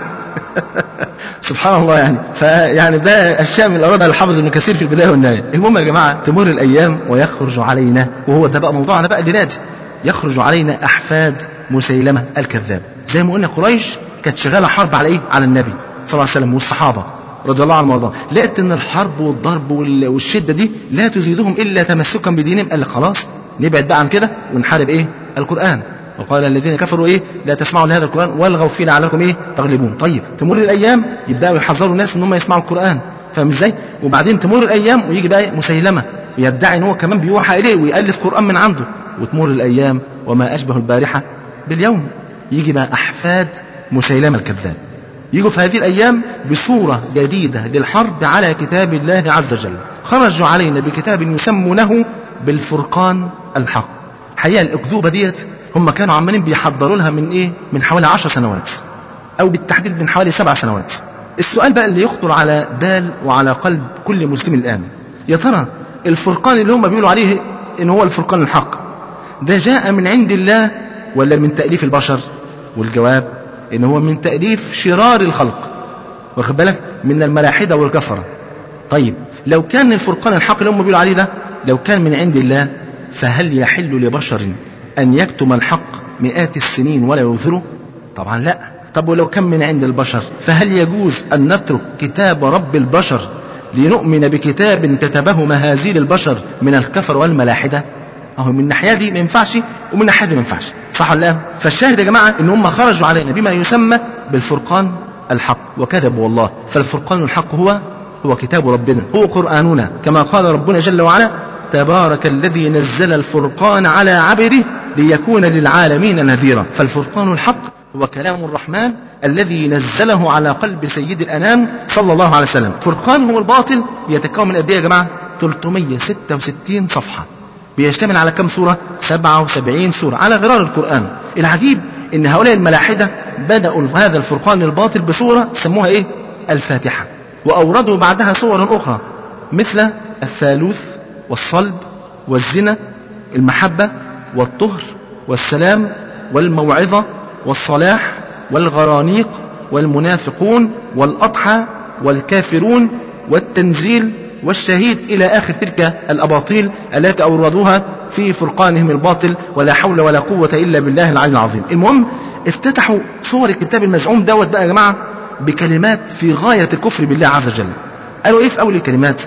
سبحان الله. يعني فيعني ده اشياء من الاوردها للحافظ ابن كثير في البدايه والنهايه. المهم يا جماعه، تمر الايام ويخرج علينا، وهو ده بقى موضوعنا بقى دلوقتي، يخرج علينا احفاد مسيلمه الكذاب. زي ما قلنا قريش كانت شغاله حرب على ايه؟ على النبي صلى الله عليه وسلم والصحابه رضي الله عنهم وارضاهم. لقيت ان الحرب والضرب والشده دي لا تزيدهم الا تمسكا بدينهم، قال لك خلاص نبعد بقى عن كده ونحارب ايه؟ القران. وقال الذين كفروا ايه؟ لا تسمعوا لهذا القران والغوا فيه لعلكم ايه؟ تغلبون. طيب تمر الايام يبداوا يحذروا الناس ان هم يسمعوا القران، فاهم ازاي؟ وبعدين تمر الايام ويجي بقى مسيلمه يدعي ان هو كمان بيوحى اليه ويالف قران من عنده، وتمر الايام وما اشبه البارحه باليوم، يجي بقى احفاد مسيلمه الكذاب يجوا في هذه الأيام بصورة جديدة للحرب على كتاب الله عز وجل. خرجوا علينا بكتاب يسمونه بالفرقان الحق. حقيقة الأكذوبة ديت هم كانوا عمالين بيحضروا لها من إيه؟ من حوالي عشر سنوات، أو بالتحديد من حوالي سبع سنوات. السؤال بقى اللي يخطر على بال وعلى قلب كل مسلم الآن، يا ترى الفرقان اللي هم بيقولوا عليه إن هو الفرقان الحق ده جاء من عند الله ولا من تأليف البشر؟ والجواب إن هو من تأليف شرار الخلق، واخد بالك، من الملاحدة والكفرة. طيب لو كان الفرقان الحق اللي هم بيقولوا عليه ده لو كان من عند الله، فهل يحل لبشر أن يكتم الحق مئات السنين ولا يظهره؟ طبعا لا. طب ولو كان من عند البشر، فهل يجوز أن نترك كتاب رب البشر لنؤمن بكتاب كتبه مهازيل البشر من الكفر والملاحدة؟ أهو من الناحية دي ما ينفعش ومن الناحية دي ما ينفعش، صح ولا لا؟ فالشاهد يا جماعة إن هم خرجوا علينا بما يسمى بالفرقان الحق وكذبوا والله. فالفرقان الحق هو هو كتاب ربنا، هو قرآننا، كما قال ربنا جل وعلا: تبارك الذي نزل الفرقان على عبده ليكون للعالمين نذيرا. فالفرقان الحق هو كلام الرحمن الذي نزله على قلب سيد الأنام صلى الله عليه وسلم. فرقان هو الباطل يتكون من قد ايه يا جماعة؟ ثلاثمئة وستة وستين صفحة، بيشتمل على كم سورة؟ سبعة وسبعين سورة على غرار القرآن. العجيب ان هؤلاء الملاحدة بدأوا هذا الفرقان الباطل بسورة سموها ايه؟ الفاتحة، وأوردوا بعدها صورا أخرى مثل الثالوث والصلب والزنا، المحبة والطهر والسلام والموعظة والصلاح والغرانيق والمنافقون والأضحى والكافرون والتنزيل والشهيد إلى آخر تلك الأباطيل التي أوردوها في فرقانهم الباطل، ولا حول ولا قوة إلا بالله العلي العظيم. المهم افتتحوا صور الكتاب المزعوم دوت بقى يا جماعة بكلمات في غاية الكفر بالله عز وجل. قالوا إيه في أول الكلمات؟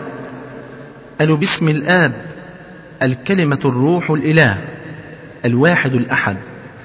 قالوا: بسم الآب الكلمة الروح الإله الواحد الأحد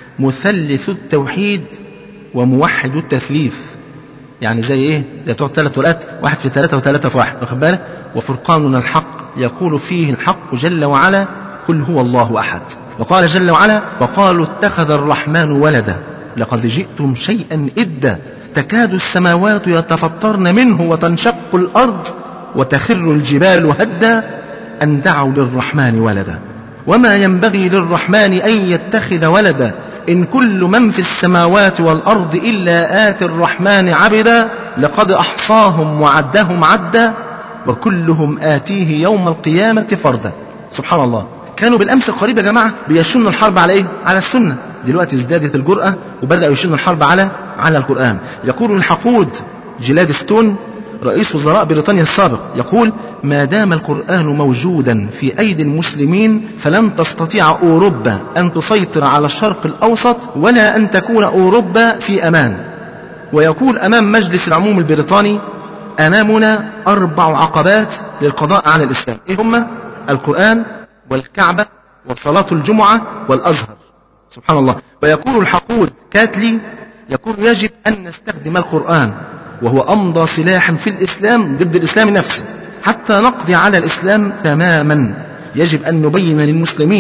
مثلث التوحيد وموحد التثليث. يعني زي ايه؟ زي بتوع ثلاث ورقات، واحد في ثلاثة وثلاثة في واحد، واخد بالك؟ وفرقاننا الحق يقول فيه الحق جل وعلا: قل هو الله أحد. وقال جل وعلا: وقالوا اتخذ الرحمن ولدا لقد جئتم شيئا إدا تكاد السماوات يتفطرن منه وتنشق الأرض وتخر الجبال هدا أن دعوا للرحمن ولدا وما ينبغي للرحمن أن يتخذ ولدا إن كل من في السماوات والأرض إلا آتي الرحمن عبدا لقد أحصاهم وعدهم عدا وكلهم آتيه يوم القيامة فردا. سبحان الله. كانوا بالأمس القريب يا جماعة بيشنوا الحرب على إيه؟ على السنة. دلوقتي ازدادت الجرأة وبدأوا يشنوا الحرب على على القرآن. يقول الحقود جلاد ستون رئيس وزراء بريطانيا السابق، يقول: ما دام القرآن موجودا في أيدي المسلمين فلن تستطيع أوروبا أن تسيطر على الشرق الأوسط ولا أن تكون أوروبا في أمان. ويقول أمام مجلس العموم البريطاني: أمامنا أربع عقبات للقضاء على الإسلام. إيه هما؟ القرآن والكعبة وصلاة الجمعة والأزهر. سبحان الله. ويقول الحقود كاتلي، يقول: يجب أن نستخدم القرآن وهو أمضى سلاح في الإسلام ضد الإسلام نفسه حتى نقضي على الإسلام تماما. يجب أن نبين للمسلمين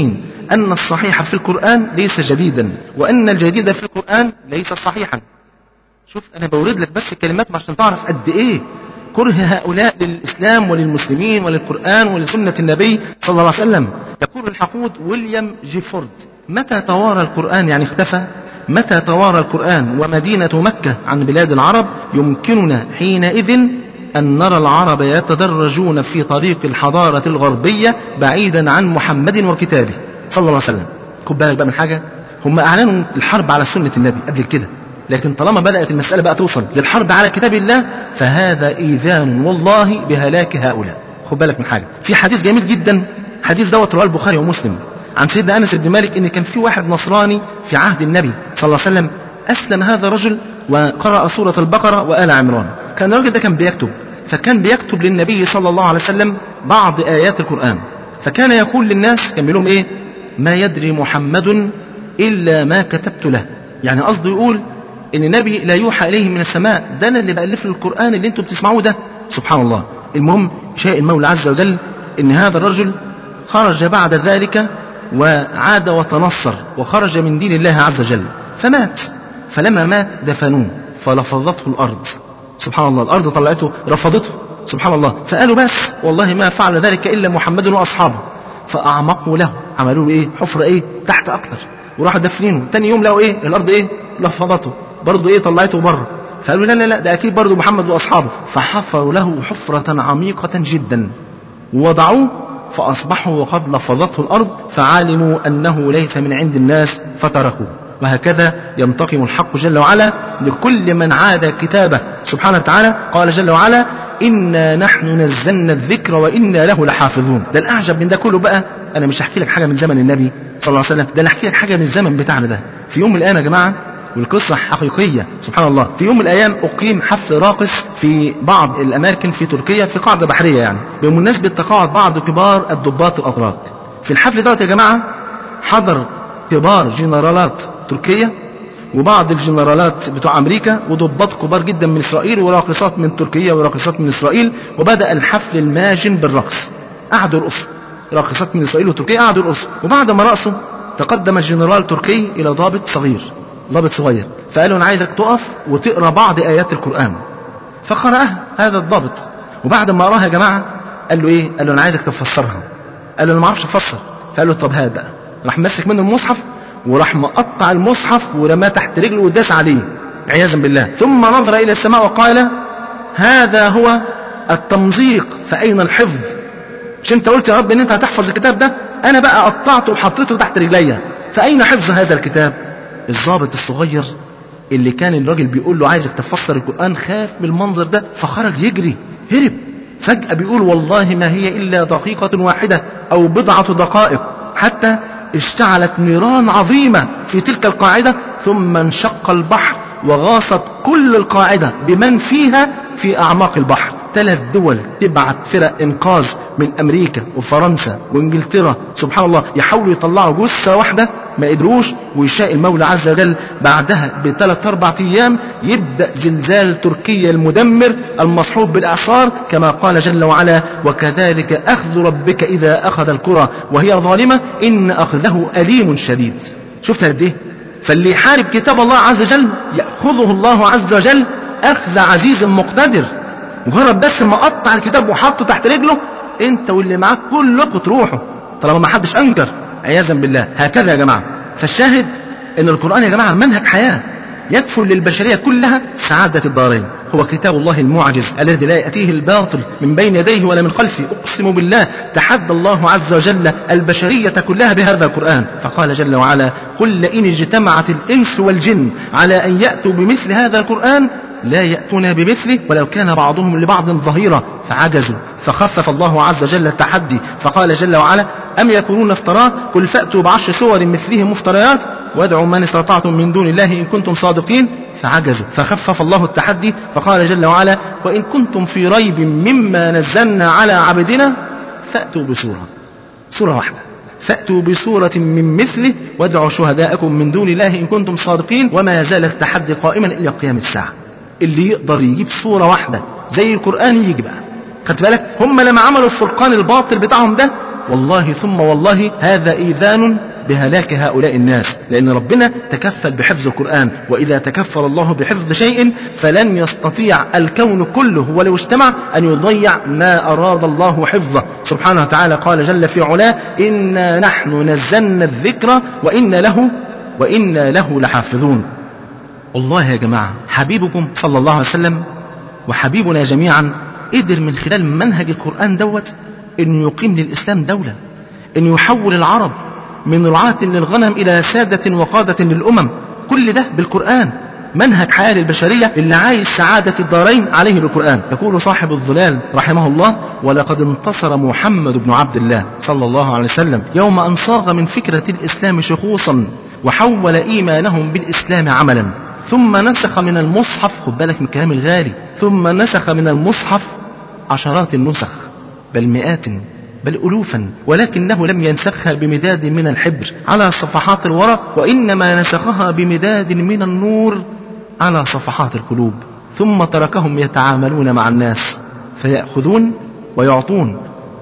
أن الصحيح في القرآن ليس جديدا، وأن الجديد في القرآن ليس صحيحا. شوف أنا بورد لك بس الكلمات عشان تعرف قد إيه كره هؤلاء للإسلام وللمسلمين وللقرآن ولسنة النبي صلى الله عليه وسلم. يقول الحقود ويليام جيفورد: متى توارى القرآن يعني اختفى، متى توارى القرآن ومدينة مكة عن بلاد العرب يمكننا حينئذ أن نرى العرب يتدرجون في طريق الحضارة الغربية بعيدا عن محمد وكتابه صلى الله عليه وسلم. خد بالك بقى من حاجة، هم أعلنوا الحرب على سنة النبي قبل كده، لكن طالما بدأت المسألة بقى توصل للحرب على كتاب الله فهذا إيذان والله بهلاك هؤلاء. خد بالك من حاجة، في حديث جميل جدا، حديث دوت رواه البخاري ومسلم عن سيدنا أنس بن مالك إن كان في واحد نصراني في عهد النبي صلى الله عليه وسلم. أسلم هذا الرجل وقرأ سورة البقرة وآل عمران. كان الرجل ده كان بيكتب، فكان بيكتب للنبي صلى الله عليه وسلم بعض آيات القرآن، فكان يقول للناس، كان بيقول لهم إيه: ما يدري محمد إلا ما كتبت له. يعني قصده يقول إن النبي لا يوحى إليه من السماء، ده أنا اللي بألف القرآن اللي أنتم بتسمعوه ده. سبحان الله. المهم شاء المولى عز وجل إن هذا الرجل خرج بعد ذلك وعاد وتنصر وخرج من دين الله عز وجل فمات. فلما مات دفنوه فلفظته الأرض. سبحان الله، الأرض طلعته رفضته. سبحان الله. فقالوا بس والله ما فعل ذلك إلا محمد وأصحابه. فأعمقوا له، عملوا له إيه؟ حفرة إيه؟ تحت أكتر، وراحوا دفنينه. تاني يوم لقوا إيه؟ الأرض إيه؟ لفظته برضو إيه؟ طلعته بره. فقالوا لا لا لا ده أكيد برضو محمد وأصحابه. فحفروا له حفرة عميقة جدا ووضعوه، فأصبحوا وقد لفظته الأرض، فعلموا أنه ليس من عند الناس فتركوه. وهكذا ينتقم الحق جل وعلا لكل من عاد كتابه سبحانه وتعالى. قال جل وعلا: إنا نحن نزلنا الذكر وإنا له لحافظون. ده الأعجب من ده كله بقى، أنا مش هحكي لك حاجة من زمن النبي صلى الله عليه وسلم، ده أنا هحكي لك حاجة من الزمن بتاعنا ده. في يوم من الأيام يا جماعة، والقصة حقيقية سبحان الله، في يوم من الأيام أقيم حفل راقص في بعض الأماكن في تركيا في قاعدة بحرية، يعني بمناسبة تقاعد بعض كبار الضباط الأتراك. في الحفل دوت يا جماعة حضر كبار جنرالات تركيا وبعض الجنرالات بتوع أمريكا وضباط كبار جدا من إسرائيل وراقصات من تركيا وراقصات من إسرائيل. وبدأ الحفل الماجن بالرقص، قعدوا يرقصوا راقصات من إسرائيل وتركيا، قعدوا يرقصوا. وبعد ما رقصوا تقدم الجنرال تركي إلى ضابط صغير، ضابط صغير، فقال له: أنا عايزك تقف وتقرأ بعض آيات القرآن. فقرأها هذا الضابط، وبعد ما قراها يا جماعة قال له إيه؟ قال له: أنا عايزك تفسرها. قال له: أنا ما أعرفش أفسر. فقال له: طب هات بقى. راح مسك منه المصحف وراح مقطع المصحف ورماه تحت رجله وداس عليه عياذا بالله. ثم نظر إلى السماء وقال: هذا هو التمزيق، فأين الحفظ؟ مش أنت قلت يا رب إن أنت هتحفظ الكتاب ده؟ أنا بقى قطعته وحطيته تحت رجليا، فأين حفظ هذا الكتاب؟ الضابط الصغير اللي كان الراجل بيقول له عايزك تفسر القرآن خاف من المنظر ده، فخرج يجري، هرب. فجأة بيقول: والله ما هي إلا دقيقة واحدة أو بضعة دقائق حتى اشتعلت نيران عظيمة في تلك القاعدة، ثم انشق البحر وغاصت كل القاعدة بمن فيها في أعماق البحر. ثلاث دول تبعت فرق إنقاذ من أمريكا وفرنسا وإنجلترا سبحان الله يحاولوا يطلعوا جثة واحدة، ما قدروش. ويشاء المولى عز وجل بعدها بثلاث أربع أيام يبدأ زلزال تركيا المدمر المصحوب بالإعصار، كما قال جل وعلا: وكذلك أخذ ربك إذا أخذ القرى وهي ظالمة إن أخذه أليم شديد. شفت قد إيه؟ فاللي يحارب كتاب الله عز وجل يأخذه الله عز وجل أخذ عزيز مقتدر. مجرد بس ما قطع الكتاب وحطه تحت رجله، انت واللي معاك كلكم تروحوا طالما ما حدش انكر عياذا بالله. هكذا يا جماعه. فالشاهد ان القرآن يا جماعه منهج حياه يكفل للبشريه كلها سعاده الدارين. هو كتاب الله المعجز الذي لا ياتيه الباطل من بين يديه ولا من خلفه. اقسم بالله تحدى الله عز وجل البشريه كلها بهذا القرآن، فقال جل وعلا: قل لئن اجتمعت الانس والجن على ان ياتوا بمثل هذا القرآن لا يأتون بمثله ولو كان بعضهم لبعض ظهيرا فعجزوا. فخفف الله عز وجل التحدي فقال جل وعلا: أم يكونون افتراه قل فأتوا بعشر سور مثله مفتريات وادعوا من استطعتم من دون الله إن كنتم صادقين فعجزوا. فخفف الله التحدي فقال جل وعلا: وإن كنتم في ريب مما نزلنا على عبدنا فأتوا بسورة، سورة واحدة، فأتوا بسورة من مثله وادعوا شهداءكم من دون الله إن كنتم صادقين. وما زال التحدي قائما إلى قيام الساعة. اللي يقدر يجيب صورة واحدة زي القرآن يجي بقى. خدت بالك؟ هم لما عملوا الفرقان الباطل بتاعهم ده، والله ثم والله هذا إيذان بهلاك هؤلاء الناس، لأن ربنا تكفل بحفظ القرآن، وإذا تكفل الله بحفظ شيء فلن يستطيع الكون كله ولو اجتمع أن يضيع ما أراد الله حفظه سبحانه وتعالى. قال جل في علاه: إنا نحن نزلنا الذكر وإنا له وإنا له لحافظون. والله يا جماعة حبيبكم صلى الله عليه وسلم وحبيبنا جميعا قدر من خلال منهج القرآن دوت أن يقيم للإسلام دولة، أن يحول العرب من رعاة للغنم إلى سادة وقادة للأمم. كل ده بالقرآن، منهج حياة للبشرية اللي عايز سعادة الدارين عليه بالقرآن. يقول صاحب الظلال رحمه الله: ولقد انتصر محمد بن عبد الله صلى الله عليه وسلم يوم أن صاغ من فكرة الإسلام شخوصا وحول إيمانهم بالإسلام عملا، ثم نسخ من المصحف، خد بالك من الكلام الغالي، ثم نسخ من المصحف عشرات النسخ بل مئات بل ألوفا، ولكنه لم ينسخها بمداد من الحبر على صفحات الورق، وإنما نسخها بمداد من النور على صفحات القلوب. ثم تركهم يتعاملون مع الناس فيأخذون ويعطون،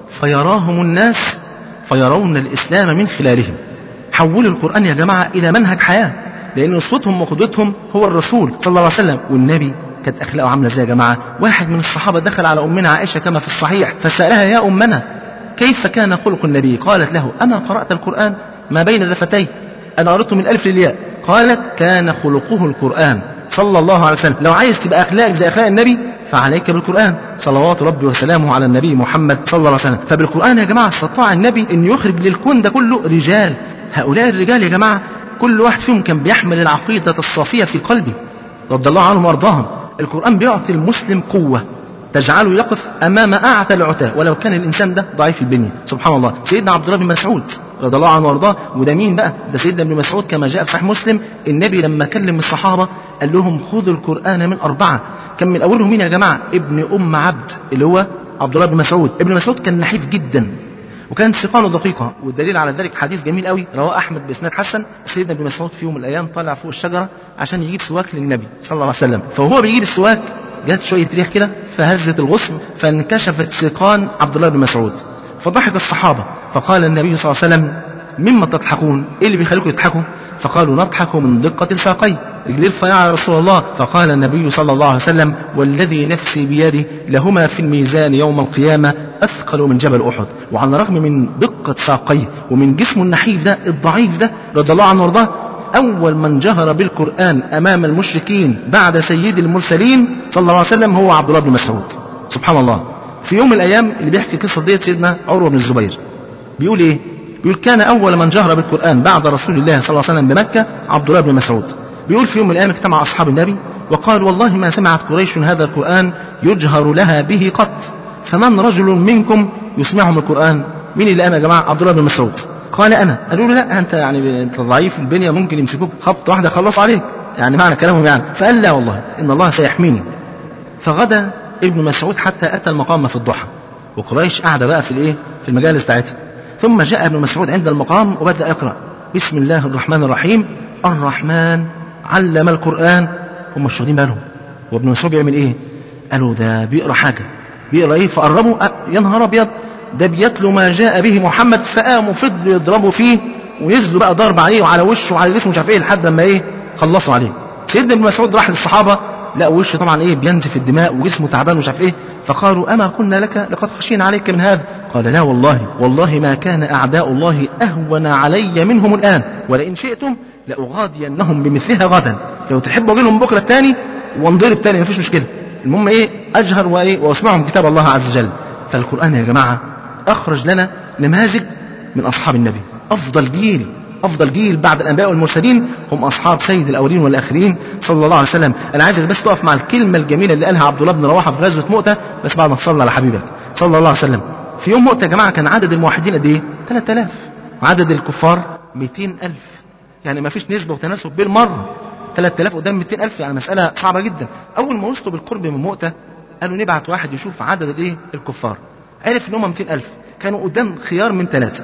فيراهم الناس فيرون الإسلام من خلالهم. حولوا القرآن يا جماعة إلى منهج حياة، لأن أسوتهم وقدوتهم هو الرسول صلى الله عليه وسلم. والنبي كانت أخلاقه عاملة زي يا جماعة. واحد من الصحابة دخل على أمنا عائشة كما في الصحيح فسألها: يا أمنا كيف كان خلق النبي؟ قالت له: أما قرأت القرآن ما بين دفتيه؟ أنا قرأته من الألف للياء. قالت: كان خلقه القرآن صلى الله عليه وسلم. لو عايز تبقى أخلاقك زي أخلاق النبي فعليك بالقرآن صلوات ربي وسلامه على النبي محمد صلى الله عليه وسلم. فبالقرآن يا جماعة استطاع النبي أن يخرج للكون ده كله رجال. هؤلاء الرجال يا جماعة كل واحد فيهم كان بيحمل العقيدة الصافية في قلبه رضي الله عنهم وارضاهم. القرآن بيعطي المسلم قوة تجعله يقف أمام أعتى العتاة ولو كان الإنسان ده ضعيف البنية. سبحان الله. سيدنا عبد الله بن مسعود رضي الله عنه وارضاه، وده مين بقى؟ ده سيدنا ابن مسعود كما جاء في صحيح مسلم. النبي لما كلم الصحابة قال لهم: خذوا القرآن من أربعة. كان من أولهم مين يا جماعة؟ ابن أم عبد اللي هو عبد الله بن مسعود. ابن مسعود كان نحيف جدا وكانت سيقانه دقيقة، والدليل على ذلك حديث جميل قوي رواه أحمد بإسناد حسن. سيدنا ابن مسعود في يوم من الأيام طلع فوق الشجرة عشان يجيب سواك للنبي صلى الله عليه وسلم، فهو بيجيب السواك جات شوية ريح كده فهزت الغصن فانكشفت سيقان عبد الله بن مسعود، فضحك الصحابة فقال النبي صلى الله عليه وسلم: مما تضحكون؟ ايه اللي بيخليكم تضحكوا؟ فقالوا: نضحك من دقة ساقي، رجليه رفيعة يا رسول الله. فقال النبي صلى الله عليه وسلم: والذي نفسي بيدي لهما في الميزان يوم القيامة أثقل من جبل أحد. وعلى الرغم من دقة ساقيه ومن جسمه النحيف ده الضعيف ده رضي الله عنه وارضاه، أول من جهر بالقرآن أمام المشركين بعد سيد المرسلين صلى الله عليه وسلم هو عبد الله بن مسعود. سبحان الله. في يوم من الأيام اللي بيحكي قصة ديت سيدنا عروة بن الزبير بيقول إيه؟ بيقول: كان أول من جهر بالقرآن بعد رسول الله صلى الله عليه وسلم بمكة عبد الله بن مسعود. بيقول: في يوم من الأيام اجتمع أصحاب النبي وقال: والله ما سمعت قريش هذا القرآن يجهر لها به قط، فمن رجل منكم يسمعهم القرآن؟ مين اللي قام يا جماعة؟ عبد الله بن مسعود. قال: أنا. قالوا له: لا أنت يعني أنت ضعيف البنية، ممكن يمسكوك خبطة واحدة خلص عليك، يعني معنى كلامهم يعني. فقال: لا والله إن الله سيحميني. فغدا ابن مسعود حتى أتى المقام في الضحى، وقريش قاعدة بقى في الإيه في المجالس بتاعتها. ثم جاء ابن مسعود عند المقام وبدأ يقرأ: بسم الله الرحمن الرحيم، الرحمن علم القرآن. هم مش واخدين بالهم وابن مسعود بيعمل إيه؟ قالوا: ده بيقرأ حاجة. بيقرأ إيه؟ فقربوا: يا نهار أبيض، ده بيتلو ما جاء به محمد. فقاموا فضلوا يضربوا فيه ونزلوا بقى ضرب عليه وعلى وشه وعلى جسمه مش عارف ايه لحد ما ايه خلصوا عليه. سيدنا ابن مسعود راح للصحابه لا وشه طبعا ايه بينزف الدماء وجسمه تعبان ومش عارف ايه، فقالوا: اما قلنا لك لقد خشينا عليك من هذا؟ قال: لا والله والله ما كان اعداء الله اهون علي منهم الان، ولئن شئتم لاغادينهم بمثلها غدا. لو تحبوا اجي لهم بكره الثاني وانضرب تاني مفيش مشكله، المهم ايه اجهر وايه واسمعهم كتاب الله عز وجل. فالقرآن يا جماعة أخرج لنا نماذج من أصحاب النبي. أفضل جيل أفضل جيل بعد الأنبياء والمرسلين هم أصحاب سيد الأولين والآخرين صلى الله عليه وسلم. أنا عايزك بس تقف مع الكلمة الجميلة اللي قالها عبد الله بن رواحة في غزوة مؤتة بس بعد ما تصلى على حبيبك صلى الله عليه وسلم. في يوم مؤتة يا جماعة كان عدد الموحدين قد إيه؟ ثلاثة آلاف، وعدد الكفار مئتين ألف، يعني ما فيش نسبة وتناسب بالمرة. ثلاثة آلاف قدام مئتين ألف، يعني مسألة صعبة جدا. أول ما وصلوا بالقرب من مؤتة قالوا نبعت واحد يشوف عدد الايه الكفار. عرف ان هم مئتين ألف. كانوا قدام خيار من ثلاثة.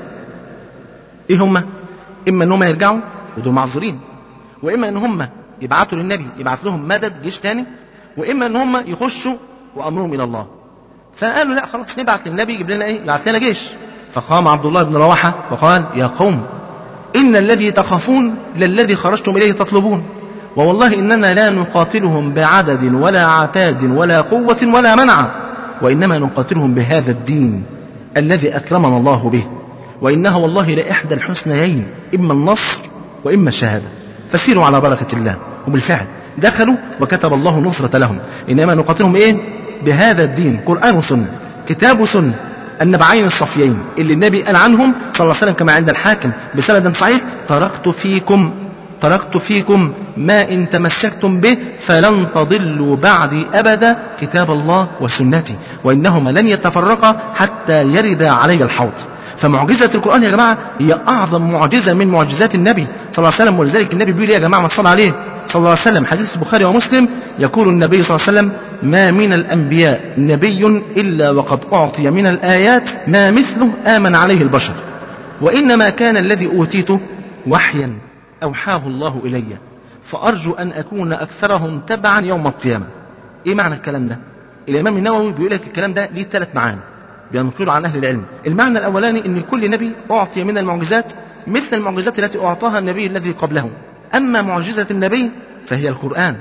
ايه هم؟ اما ان هم يرجعوا ودول معذورين، واما ان هم يبعثوا للنبي يبعث لهم مدد جيش تاني، واما ان هم يخشوا وامرهم الى الله. فقالوا لا خلاص نبعث للنبي يجيب لنا ايه يبعث لنا جيش. فقام عبد الله بن رواحة وقال: يا قوم إن الذي تخافون للذي خرجتم إليه تطلبون، ووالله إننا لا نقاتلهم بعدد ولا عتاد ولا قوة ولا منع، وإنما نقاتلهم بهذا الدين الذي أكرمنا الله به، وإنها والله لإحدى الحسنيين، إما النصر وإما الشهادة، فسيروا على بركة الله. وبالفعل دخلوا وكتب الله نصرة لهم. إنما نقاتلهم إيه؟ بهذا الدين، قرآن وسنة، كتاب وسنة، النبعين الصفيين اللي النبي قال عنهم صلى الله عليه وسلم كما عند الحاكم بسند صحيح: تركت فيكم تركت فيكم ما إن تمسكتم به فلن تضلوا بعدي أبدا، كتاب الله وسنتي، وإنهما لن يتفرقا حتى يرد علي الحوض. فمعجزة القرآن يا جماعة هي أعظم معجزة من معجزات النبي صلى الله عليه وسلم. ولذلك النبي بيقول يا جماعة ما تصلى عليه صلى الله عليه وسلم، حديث البخاري ومسلم، يقول النبي صلى الله عليه وسلم: ما من الأنبياء نبي إلا وقد أعطي من الآيات ما مثله آمن عليه البشر، وإنما كان الذي أوتيته وحيا أوحاه الله إلي، فأرجو أن أكون أكثرهم تبعا يوم القيامة. إيه معنى الكلام ده؟ الإمام النووي بيقول لك الكلام ده ليه ثلاث معاني بينقله عن أهل العلم. المعنى الأولاني إن كل نبي أعطي من المعجزات مثل المعجزات التي أعطاها النبي الذي قبله، أما معجزة النبي فهي القرآن،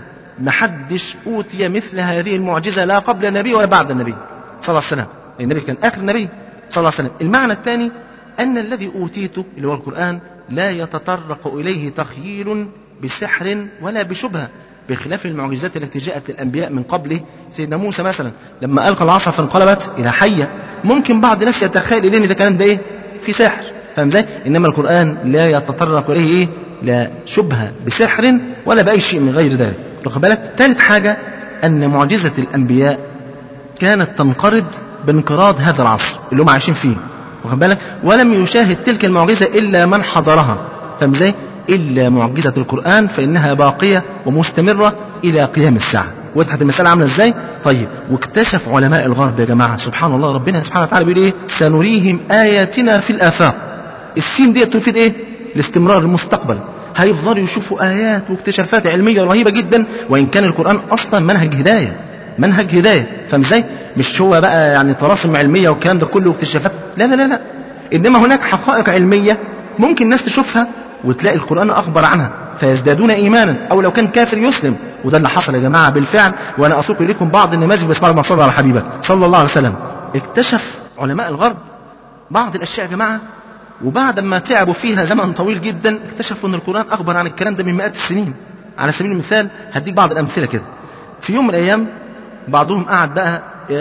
محدش أوتي مثل هذه المعجزة لا قبل النبي ولا بعد النبي صلى الله عليه وسلم، النبي كان آخر النبي صلى الله عليه وسلم. المعنى الثاني أن الذي أوتيته اللي هو القرآن لا يتطرق إليه تخييل بسحر ولا بشبهة، بخلاف المعجزات التي جاءت للأنبياء من قبله. سيدنا موسى مثلا لما ألقى العصا فانقلبت إلى حية، ممكن بعض الناس يتخيل إليه ده كلام ده إيه؟ في سحر، فاهم ازاي؟ إنما القرآن لا يتطرق إليه إيه؟ لا شبهة بسحر ولا بأي شيء من غير ذلك. واخد بالك؟ ثالث حاجة أن معجزة الأنبياء كانت تنقرض بانقراض هذا العصر اللي هم عايشين فيه، واخد بالك؟ ولم يشاهد تلك المعجزة إلا من حضرها، فاهم ازاي؟ إلا معجزة القرآن فإنها باقية ومستمرة إلى قيام الساعة. وضحت المسألة عاملة ازاي؟ طيب، واكتشف علماء الغرب يا جماعة سبحان الله، ربنا سبحانه وتعالى بيقول ايه؟ سنريهم آياتنا في الآفاق. السين دي تفيد ايه؟ الاستمرار، المستقبل، هيفضلوا يشوفوا آيات واكتشافات علمية رهيبة جدا، وإن كان القرآن أصلا منهج هداية، منهج هداية، فاهم ازاي؟ مش هو بقى يعني طلاسم علمية والكلام ده كله واكتشافات، لا لا لا لا، إنما هناك حقائق علمية ممكن الناس تشوفها وتلاقي القرآن أخبر عنها فيزدادون إيمانا، أو لو كان كافر يسلم. وده اللي حصل يا جماعة بالفعل، وأنا أسوق إليكم بعض النماذج بس بعد ما صلى على حبيبك صلى الله عليه وسلم. اكتشف علماء الغرب بعض الأشياء يا جماعة، وبعد ما تعبوا فيها زمن طويل جدا اكتشفوا أن القرآن أخبر عن الكلام ده من مئات السنين. على سبيل المثال هديك بعض الأمثلة كده. في يوم من الأيام بعضهم قعد بقى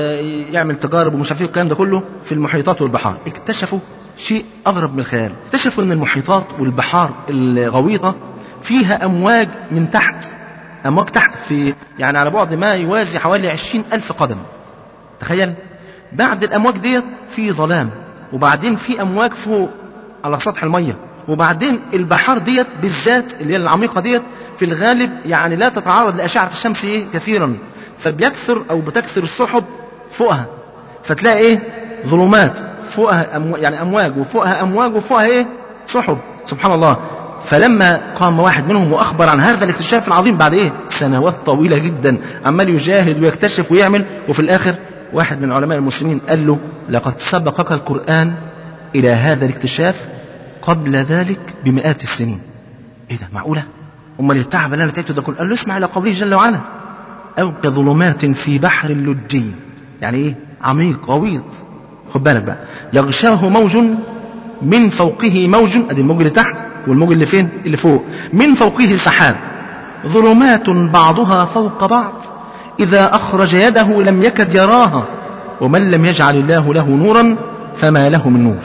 يعمل تجارب ومش عارف الكلام ده كله في المحيطات والبحار، اكتشفوا شيء أغرب من الخيال. اكتشفوا أن المحيطات والبحار الغويطة فيها أمواج من تحت، أمواج تحت في يعني على بعد ما يوازي حوالي عشرين ألف قدم. تخيل، بعد الأمواج ديت في ظلام، وبعدين في أمواج فوق على سطح المية، وبعدين البحار ديت بالذات اللي هي العميقة ديت في الغالب يعني لا تتعرض لأشعة الشمس إيه كثيرا، فبيكثر أو بتكثر السحب فوقها، فتلاقي إيه ظلمات فوقها أمو... يعني أمواج وفوقها أمواج وفوقها إيه سحب، سبحان الله. فلما قام واحد منهم وأخبر عن هذا الاكتشاف العظيم بعد إيه سنوات طويلة جدا عمال يجاهد ويكتشف ويعمل، وفي الآخر واحد من علماء المسلمين قال له: لقد سبقك القرآن إلى هذا الاكتشاف قبل ذلك بمئات السنين. إيه ده معقولة؟ أمال التعب اللي أنا تعبته ده كله؟ قال له: اسمع إلى قوله جل وعلا: أو كظلمات في بحر لجي، يعني إيه عميق غويط، خد بالك بقى، يغشاه موج من فوقه موج، أدي الموج اللي تحت والموج اللي فين اللي فوق، من فوقه سحاب، ظلمات بعضها فوق بعض إذا أخرج يده لم يكد يراها، ومن لم يجعل الله له نورا فما له من نور.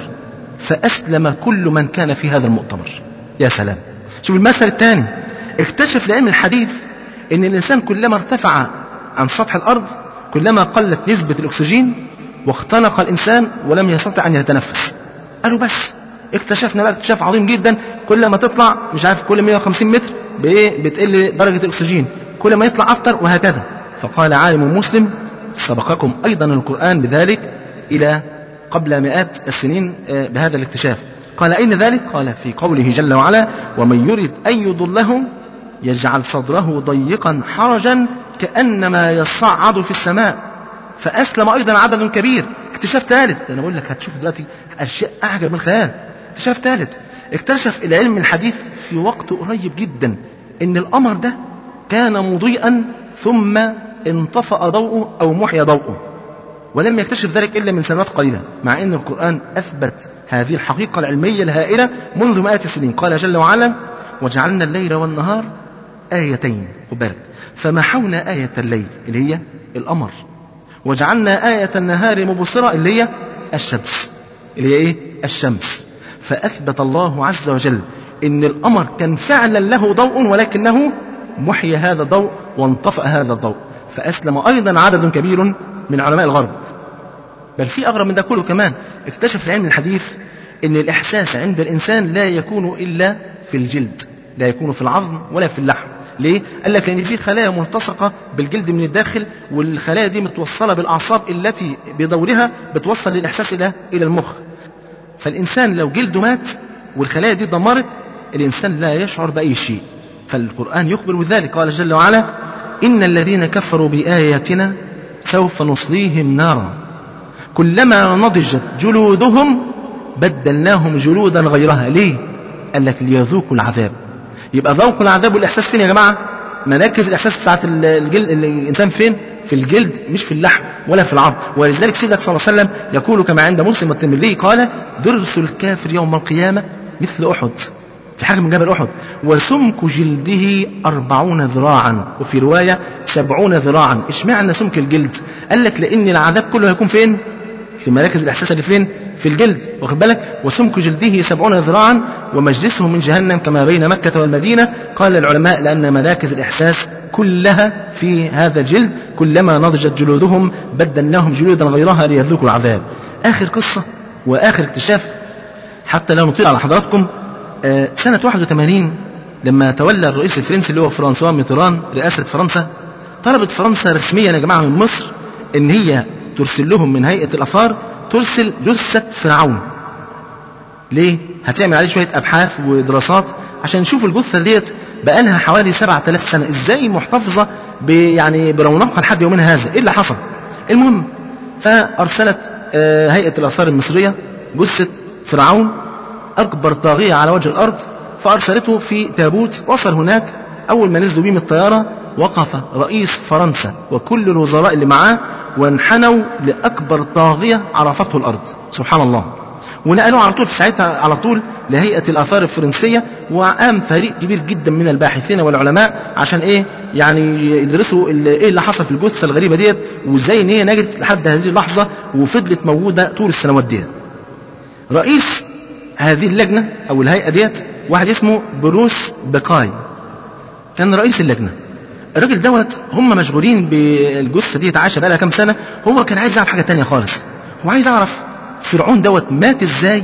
فأسلم كل من كان في هذا المؤتمر. يا سلام، شوف المثل الثاني. اكتشف لعلم الحديث ان الإنسان كلما ارتفع عن سطح الأرض كلما قلت نسبة الأكسجين واختنق الإنسان ولم يستطع أن يتنفس. قالوا بس اكتشفنا بقى اكتشاف عظيم جدا، كل ما تطلع مش عارف كل مئة وخمسين متر بايه بتقل درجة الأكسجين، كل ما يطلع أكتر وهكذا. فقال عالم مسلم: سبقكم أيضا القرآن بذلك إلى قبل مئات السنين بهذا الاكتشاف. قال: أين ذلك؟ قال: في قوله جل وعلا: ومن يرد أن يضله يجعل صدره ضيقا حرجا كأنما يصعد في السماء. فأسلم أيضا عدد كبير. اكتشاف ثالث، أنا أقول لك هتشوف دلوقتي أشياء أعجب من الخيال. اكتشاف ثالث، اكتشف العلم الحديث في وقت قريب جدا ان القمر ده كان مضيئا ثم انطفأ ضوءه او محي ضوءه، ولم يكتشف ذلك الا من سنوات قليلة، مع ان القرآن اثبت هذه الحقيقة العلمية الهائلة منذ مئات السنين. قال جل وعلا: وجعلنا الليل والنهار آيتين، خد بالك، فمحونا آية الليل اللي هي القمر، وجعلنا آية النهار مبصرة اللي هي الشمس، اللي هي ايه؟ الشمس. فأثبت الله عز وجل ان القمر كان فعلا له ضوء، ولكنه محي هذا الضوء وانطفأ هذا الضوء. فأسلم أيضا عدد كبير من علماء الغرب. بل في أغرب من ده كله كمان، اكتشف العلم الحديث ان الإحساس عند الإنسان لا يكون إلا في الجلد، لا يكون في العظم ولا في اللحم. ليه؟ قال لك لأن في خلايا ملتصقة بالجلد من الداخل، والخلايا دي متوصلة بالأعصاب التي بدورها بتوصل للإحساس إلى إلى المخ. فالإنسان لو جلده مات والخلايا دي دمرت، الإنسان لا يشعر بأي شيء. فالقرآن يخبر بذلك. قال جل وعلا: إن الذين كفروا بآياتنا سوف نصليهم نارا كلما نضجت جلودهم بدلناهم جلودا غيرها. ليه؟ قال لك ليذوقوا العذاب. يبقى ذوق العذاب والإحساس فين يا جماعة؟ مراكز الإحساس بتاعت الجلد الإنسان فين؟ في الجلد، مش في اللحم ولا في العظم. ولذلك سيدنا صلى الله عليه وسلم يقول كما عند مسلم والترمذي قال: درس الكافر يوم القيامة مثل أحد، في حاجة من جبل أحد، وسمك جلده أربعون ذراعا، وفي رواية سبعون ذراعا. اشمعنى سمك الجلد؟ قال لك لأن العذاب كله هيكون فين؟ في مراكز الإحساس اللي فين؟ في الجلد، واخد بالك؟ وسمك جلده سبعون ذراعا ومجلسه من جهنم كما بين مكة والمدينة. قال العلماء لأن مراكز الإحساس كلها في هذا الجلد، كلما نضجت جلودهم بدلناهم جلودا غيرها ليذوقوا العذاب. آخر قصة وآخر اكتشاف حتى لا نطيل على حضراتكم، آه سنة واحد وثمانين لما تولى الرئيس الفرنسي اللي هو فرانسوا ميتران رئاسة فرنسا، طلبت فرنسا رسميا يا جماعة من مصر ان هي ترسل لهم من هيئة الآثار ترسل جثة فرعون. ليه؟ هتعمل عليه شوية أبحاث ودراسات عشان نشوف الجثة ديت بقالها حوالي سبعة آلاف سنة ازاي محتفظة يعني برونقها لحد يومنا هذا، ايه اللي حصل؟ المهم فأرسلت آه هيئة الآثار المصرية جثة فرعون أكبر طاغية على وجه الأرض، فأرسلته في تابوت. وصل هناك، أول ما نزلوا بيه من الطيارة وقف رئيس فرنسا وكل الوزراء اللي معاه وانحنوا لأكبر طاغية عرفته الأرض، سبحان الله. ونقلوا على طول في ساعتها على طول لهيئة الآثار الفرنسية، وقام فريق كبير جدا من الباحثين والعلماء عشان ايه يعني يدرسوا ايه اللي حصل في الجثة الغريبة ديت، وازاي ان هي نجت لحد هذه اللحظة وفضلت موجودة طول السنوات ديت. رئيس هذه اللجنة او الهيئة ديت واحد اسمه بروس بقاي، كان رئيس اللجنة. الراجل دوت هم مشغولين بالجثة ديت، عايشة بقى لها كام سنة، هو كان عايز يعرف حاجة تانية خالص. هو عايز يعرف فرعون دوت مات ازاي،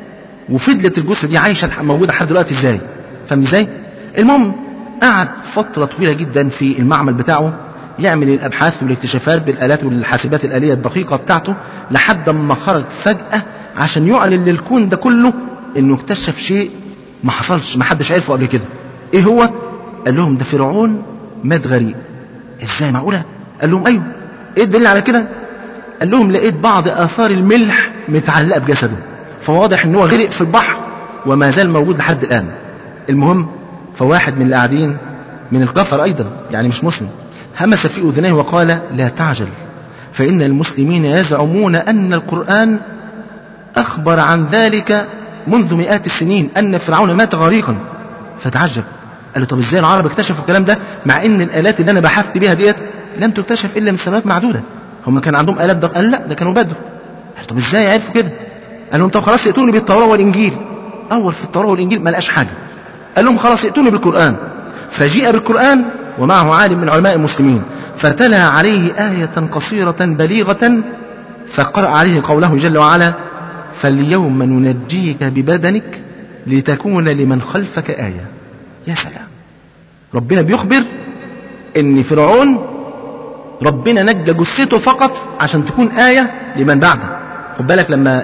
وفضلت الجثة دي عايشة موجودة لحد دلوقتي ازاي، فاهم ازاي؟ المهم قعد فترة طويلة جدا في المعمل بتاعه يعمل الابحاث والاكتشافات بالالات والحاسبات الآلية الدقيقة بتاعته، لحد ما خرج فجأة عشان يعلن للكون ده كله انه اكتشف شيء ما حصلش، ما حدش عرفه قبل كده. ايه هو؟ قال لهم ده فرعون مات غريق. ازاي معقولة؟ قال لهم ايوه. ايه الدليل على كده؟ قال لهم لقيت بعض آثار الملح متعلقة بجسده، فواضح ان هو غرق في البحر وما زال موجود لحد الآن. المهم فواحد من القاعدين من الكفر أيضا يعني مش مسلم همس في أذنيه وقال: لا تعجل، فإن المسلمين يزعمون أن القرآن أخبر عن ذلك منذ مئات السنين أن فرعون مات غريقا. فتعجب، قال له طب ازاي العرب اكتشفوا الكلام ده مع ان الآلات اللي أنا بحثت بها ديت لم تكتشف إلا من سنوات معدودة؟ هم كان عندهم آلات ده؟ قال لا، ده كانوا بدو. طب ازاي عرفوا كده؟ قال لهم طب خلاص ائتوني بالتوراة والإنجيل. أول في التوراة والإنجيل ما لقاش حاجة. قال لهم خلاص ائتوني بالقرآن. فجيء بالقرآن ومعه عالم من علماء المسلمين، فتلا عليه آية قصيرة بليغة، فقرأ عليه قوله جل وعلا: فاليوم ننجيك ببدنك لتكون لمن خلفك آية. يا سلام، ربنا بيخبر ان فرعون ربنا نجى جثته فقط عشان تكون آية لمن بعده. خد بالك لما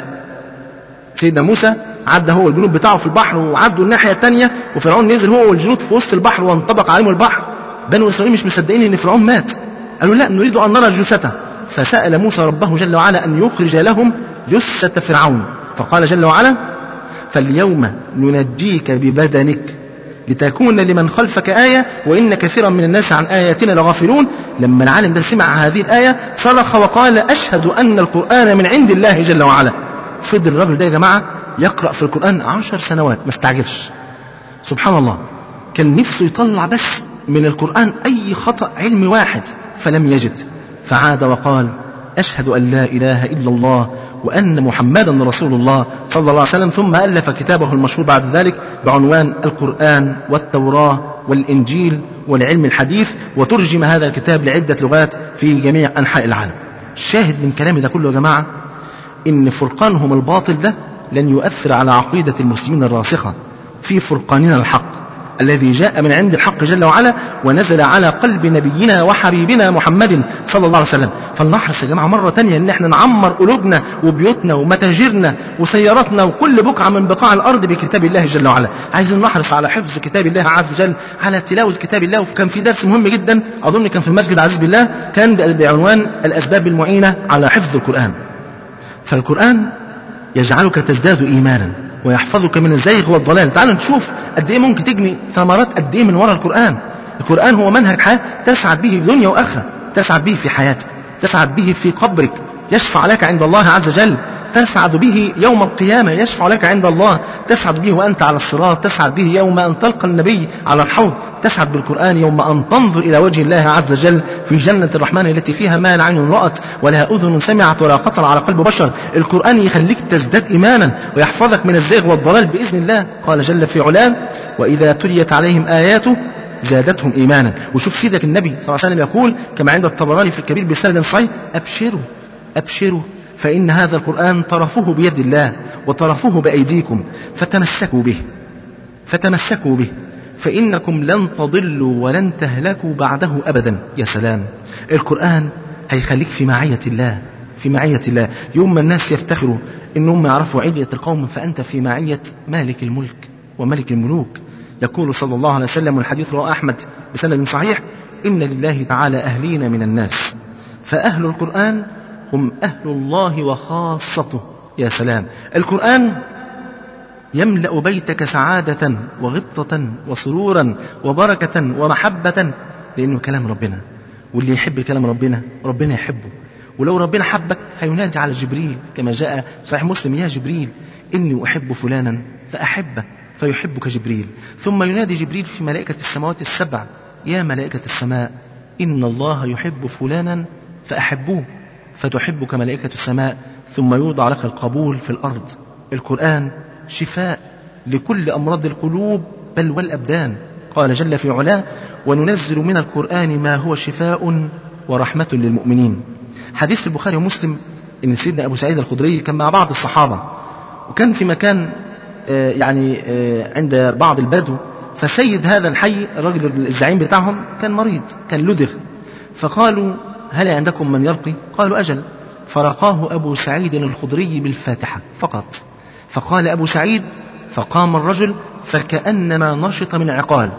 سيدنا موسى عدى هو والجنود بتاعه في البحر وعدوا الناحية التانية وفرعون نزل هو والجنود في وسط البحر وانطبق عليهم البحر، بنو إسرائيل مش مصدقين ان فرعون مات، قالوا لا نريد أن نرى جثته. فسأل موسى ربه جل وعلا أن يخرج لهم جثة فرعون، فقال جل وعلا: فاليوم ننجيك ببدنك لتكون لمن خلفك آية وإن كثيرا من الناس عن آياتنا لغافلون. لما العالم ده سمع هذه الآية صرخ وقال أشهد أن القرآن من عند الله جل وعلا. فضل الرجل ده يا جماعة يقرأ في القرآن عشر سنوات ما استعجلش. سبحان الله، كان نفسه يطلع بس من القرآن أي خطأ علمي واحد فلم يجد، فعاد وقال أشهد أن لا إله إلا الله وأن محمدا رسول الله صلى الله عليه وسلم. ثم ألف كتابه المشهور بعد ذلك بعنوان القرآن والتوراة والإنجيل والعلم الحديث، وترجم هذا الكتاب لعدة لغات في جميع أنحاء العالم. الشاهد من كلامي ده كله يا جماعة إن فرقانهم الباطل ده لن يؤثر على عقيدة المسلمين الراسخة في فرقاننا الحق الذي جاء من عند الحق جل وعلا ونزل على قلب نبينا وحبيبنا محمد صلى الله عليه وسلم. فلنحرص يا جماعة مرة تانية ان احنا نعمر قلوبنا وبيوتنا ومتاجرنا وسياراتنا وكل بقعة من بقاع الارض بكتاب الله جل وعلا. عايزين نحرص على حفظ كتاب الله عز وجل، على تلاوة كتاب الله. وكان في درس مهم جدا اظن كان في المسجد عزيز بالله، كان بعنوان الاسباب المعينة على حفظ القرآن. فالقرآن يجعلك تزداد ايمانا ويحفظك من الزيغ والضلال. تعالوا نشوف قد ايه ممكن تجني ثمرات قد ايه من وراء القرآن. القرآن هو منهج حياة تسعد به في دنيا واخره، تسعد به في حياتك، تسعد به في قبرك، يشفع لك عند الله عز وجل، تسعد به يوم القيامة، يشفع لك عند الله، تسعد به وأنت على الصراط، تسعد به يوم أن تلقى النبي على الحوض، تسعد بالقرآن يوم أن تنظر إلى وجه الله عز وجل في جنة الرحمن التي فيها ما لا عين رأت ولا أذن سمعت ولا خطر على قلب بشر. القرآن يخليك تزداد إيمانا ويحفظك من الزيغ والضلال بإذن الله. قال جل في علاه وإذا تليت عليهم آياته زادتهم إيمانا. وشوف سيدك النبي صلى الله عليه وسلم يقول كما عند الطبراني في الكبير بسند صحيح أبشروا أبشروا فإن هذا القرآن طرفه بيد الله وطرفه بأيديكم فتمسكوا به فتمسكوا به فإنكم لن تضلوا ولن تهلكوا بعده أبدا. يا سلام، القرآن هيخليك في معية الله، في معية الله. يوم ما الناس يفتخروا إنهم يعرفوا علية القوم فأنت في معية مالك الملك وملك الملوك. يقول صلى الله عليه وسلم والحديث رواه أحمد بسند صحيح إن لله تعالى أهلين من الناس فأهل القرآن هم أهل الله وخاصته. يا سلام، القرآن يملأ بيتك سعادة وغبطة وسرورا وبركة ومحبة لأنه كلام ربنا، واللي يحب كلام ربنا ربنا يحبه. ولو ربنا حبك هينادي على جبريل كما جاء صحيح مسلم يا جبريل إني أحب فلانا فأحبه فيحبك جبريل. ثم ينادي جبريل في ملائكة السماوات السبع يا ملائكة السماء إن الله يحب فلانا فأحبوه فتحبك ملائكة السماء ثم يوضع لك القبول في الأرض. القرآن شفاء لكل أمراض القلوب بل والأبدان. قال جل في علاه وننزل من القرآن ما هو شفاء ورحمة للمؤمنين. حديث في البخاري ومسلم إن سيدنا أبو سعيد الخدري كان مع بعض الصحابة وكان في مكان آه يعني آه عند بعض البدو، فسيد هذا الحي الرجل الزعيم بتاعهم كان مريض كان لدغ، فقالوا هل عندكم من يرقي؟ قالوا أجل، فرقاه أبو سعيد الخدري بالفاتحة فقط. فقال أبو سعيد فقام الرجل فكأنما نشط من عقال،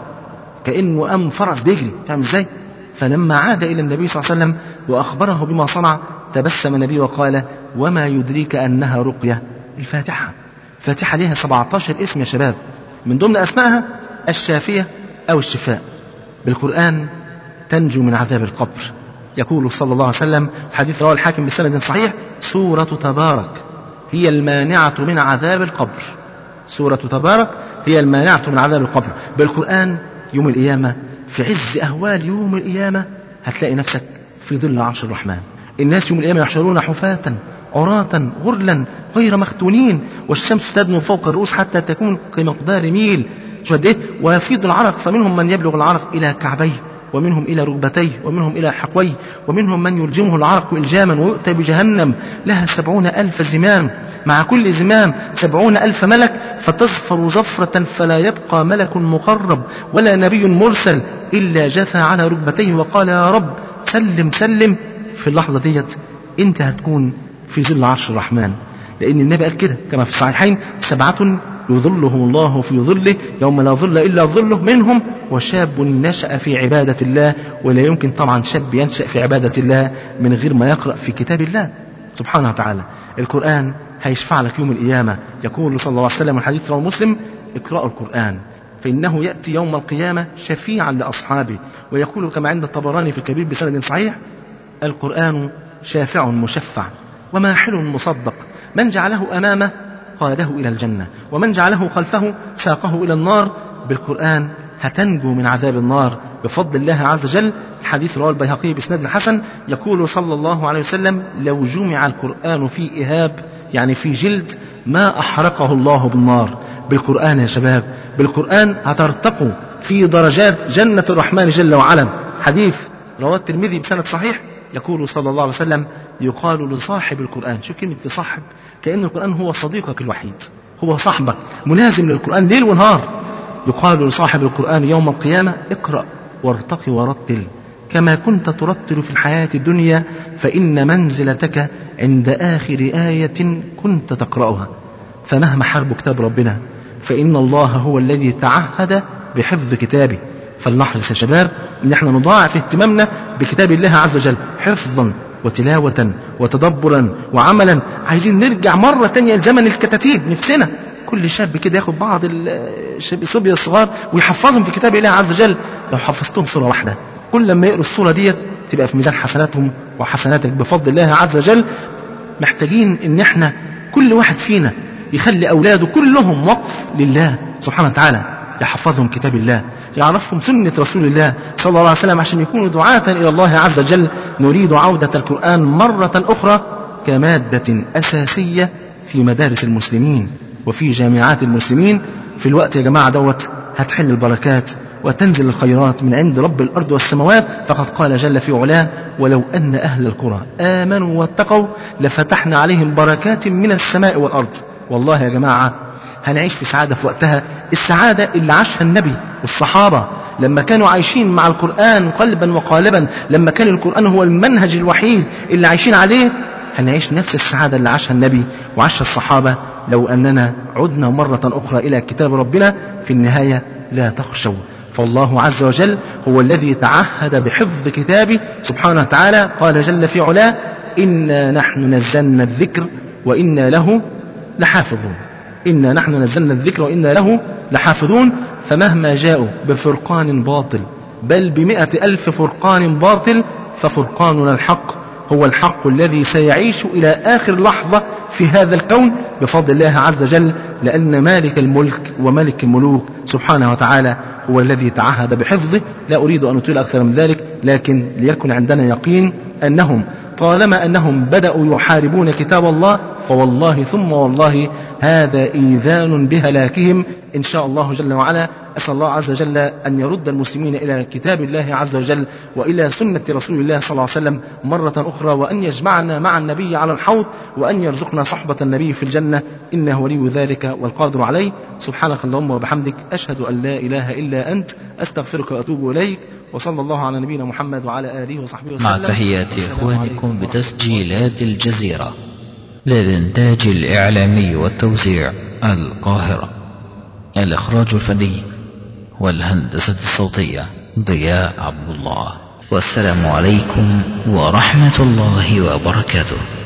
كأنه أم فرس بيجري، فهم ازاي؟ فلما عاد إلى النبي صلى الله عليه وسلم وأخبره بما صنع تبسم النبي وقال وما يدريك أنها رقية؟ الفاتحة. فاتحة لها سبعة عشر اسم يا شباب، من ضمن أسمائها الشافية أو الشفاء. بالقرآن تنجو من عذاب القبر. يقول صلى الله عليه وسلم حديث رواه الحاكم بسند صحيح سورة تبارك هي المانعة من عذاب القبر. سورة تبارك هي المانعة من عذاب القبر. بالقرآن يوم القيامة في عز أهوال يوم القيامة هتلاقي نفسك في ظل عرش الرحمن. الناس يوم القيامة يحشرون حفاة عراة غرلا غير مختونين والشمس تدنو فوق الرؤوس حتى تكون كمقدار ميل شو قد ايه ويفيض العرق فمنهم من يبلغ العرق إلى كعبيه ومنهم إلى ركبتيه ومنهم إلى حقويه ومنهم من يلجمه العرق إلجاما ويؤتى بجهنم لها سبعون ألف زمام مع كل زمام سبعون ألف ملك فتزفر زفرة فلا يبقى ملك مقرب ولا نبي مرسل إلا جثى على ركبتيه وقال يا رب سلم سلم. في اللحظة ديت انت هتكون في ظل عرش الرحمن، لأن النبي قال كده كما في الصحيحين سبعة يظلهم الله في ظله يوم لا ظل إلا ظله منهم وشاب نشأ في عبادة الله. ولا يمكن طبعا شاب ينشأ في عبادة الله من غير ما يقرأ في كتاب الله سبحانه وتعالى. القرآن هيشفع لك يوم القيامة. يقول صلى الله عليه وسلم الحديث رواه مسلم: اقرأوا القرآن فإنه يأتي يوم القيامة شفيعا لأصحابه. ويقول كما عند الطبراني في الكبير بسند صحيح: القرآن شافع مشفع وماحل مصدق، من جعله أمامه قاده إلى الجنة، ومن جعله خلفه ساقه إلى النار. بالقرآن هتنجو من عذاب النار بفضل الله عز وجل. الحديث رواه البيهقي بإسناد حسن. يقول صلى الله عليه وسلم: لو جمع القرآن في إهاب، يعني في جلد، ما أحرقه الله بالنار. بالقرآن يا شباب، بالقرآن هترتقوا في درجات جنة الرحمن جل وعلا. حديث رواه الترمذي بسند صحيح. يقول صلى الله عليه وسلم: يقال لصاحب القرآن، شوف كلمة صاحب، كأن القرآن هو صديقك الوحيد، هو صاحبك ملازم للقرآن ليل ونهار. يقال لصاحب القرآن يوم القيامة: اقرأ وارتق ورتل كما كنت ترتل في الحياة الدنيا، فإن منزلتك عند آخر آية كنت تقرأها. فمهما حرب كتاب ربنا فإن الله هو الذي تعهد بحفظ كتابه. فلنحرص يا شباب ان احنا نضاعف اهتمامنا بكتاب الله عز وجل حفظا وتلاوة وتدبرا وعملا. عايزين نرجع مرة تانية لزمن الكتاتيب. نفسنا كل شاب كده ياخد بعض الصبية الصغار ويحفظهم في كتاب الله عز وجل. لو حفظتهم سورة واحدة، كل لما يقروا السورة ديت تبقى في ميزان حسناتهم وحسناتك بفضل الله عز وجل. محتاجين ان احنا كل واحد فينا يخلي اولاده كلهم وقف لله سبحانه وتعالى، يحفظهم كتاب الله، يعرفهم سنة رسول الله صلى الله عليه وسلم، عشان يكونوا دعاة إلى الله عز وجل. نريد عودة القرآن مرة أخرى كمادة أساسية في مدارس المسلمين وفي جامعات المسلمين. في الوقت يا جماعة دوت هتحل البركات وتنزل الخيرات من عند رب الأرض والسماوات. فقد قال جل في علاه: ولو أن أهل القرى آمنوا واتقوا لفتحنا عليهم بركات من السماء والأرض. والله يا جماعة هنعيش في سعادة في وقتها، السعادة اللي عاشها النبي والصحابة لما كانوا عايشين مع القرآن قلبا وقالبا، لما كان القرآن هو المنهج الوحيد اللي عايشين عليه. هنعيش نفس السعادة اللي عاشها النبي وعاشها الصحابة لو أننا عدنا مرة أخرى إلى كتاب ربنا. في النهاية لا تخشوا، فالله عز وجل هو الذي تعهد بحفظ كتابه سبحانه وتعالى. قال جل في علاه: إنا نحن نزلنا الذكر وإنا له لحافظون. إنا نحن نزلنا الذكر وإنا له لحافظون. فمهما جاءوا بفرقان باطل، بل بمئة ألف فرقان باطل، ففرقاننا الحق هو الحق الذي سيعيش إلى آخر لحظة في هذا الكون بفضل الله عز وجل. لأن مالك الملك وملك الملوك سبحانه وتعالى هو الذي تعهد بحفظه. لا أريد أن أطيل أكثر من ذلك، لكن ليكن عندنا يقين أنهم طالما أنهم بدأوا يحاربون كتاب الله، فوالله ثم والله هذا إيذان بهلاكهم إن شاء الله جل وعلا. أسأل الله عز وجل أن يرد المسلمين إلى كتاب الله عز وجل وإلى سنة رسول الله صلى الله عليه وسلم مرة أخرى، وأن يجمعنا مع النبي على الحوض، وأن يرزقنا صحبة النبي في الجنة، إنه ولي ذلك والقادر عليه. سبحانك اللهم وبحمدك، أشهد أن لا إله إلا أنت، أستغفرك وأتوب إليك. وصلى الله على نبينا محمد وعلى آله وصحبه وسلم. مع تحيات إخوانكم بتسجيلات الجزيرة للإنتاج الإعلامي والتوزيع، القاهرة. الإخراج الفني والهندسة الصوتية ضياء عبد الله. والسلام عليكم ورحمة الله وبركاته.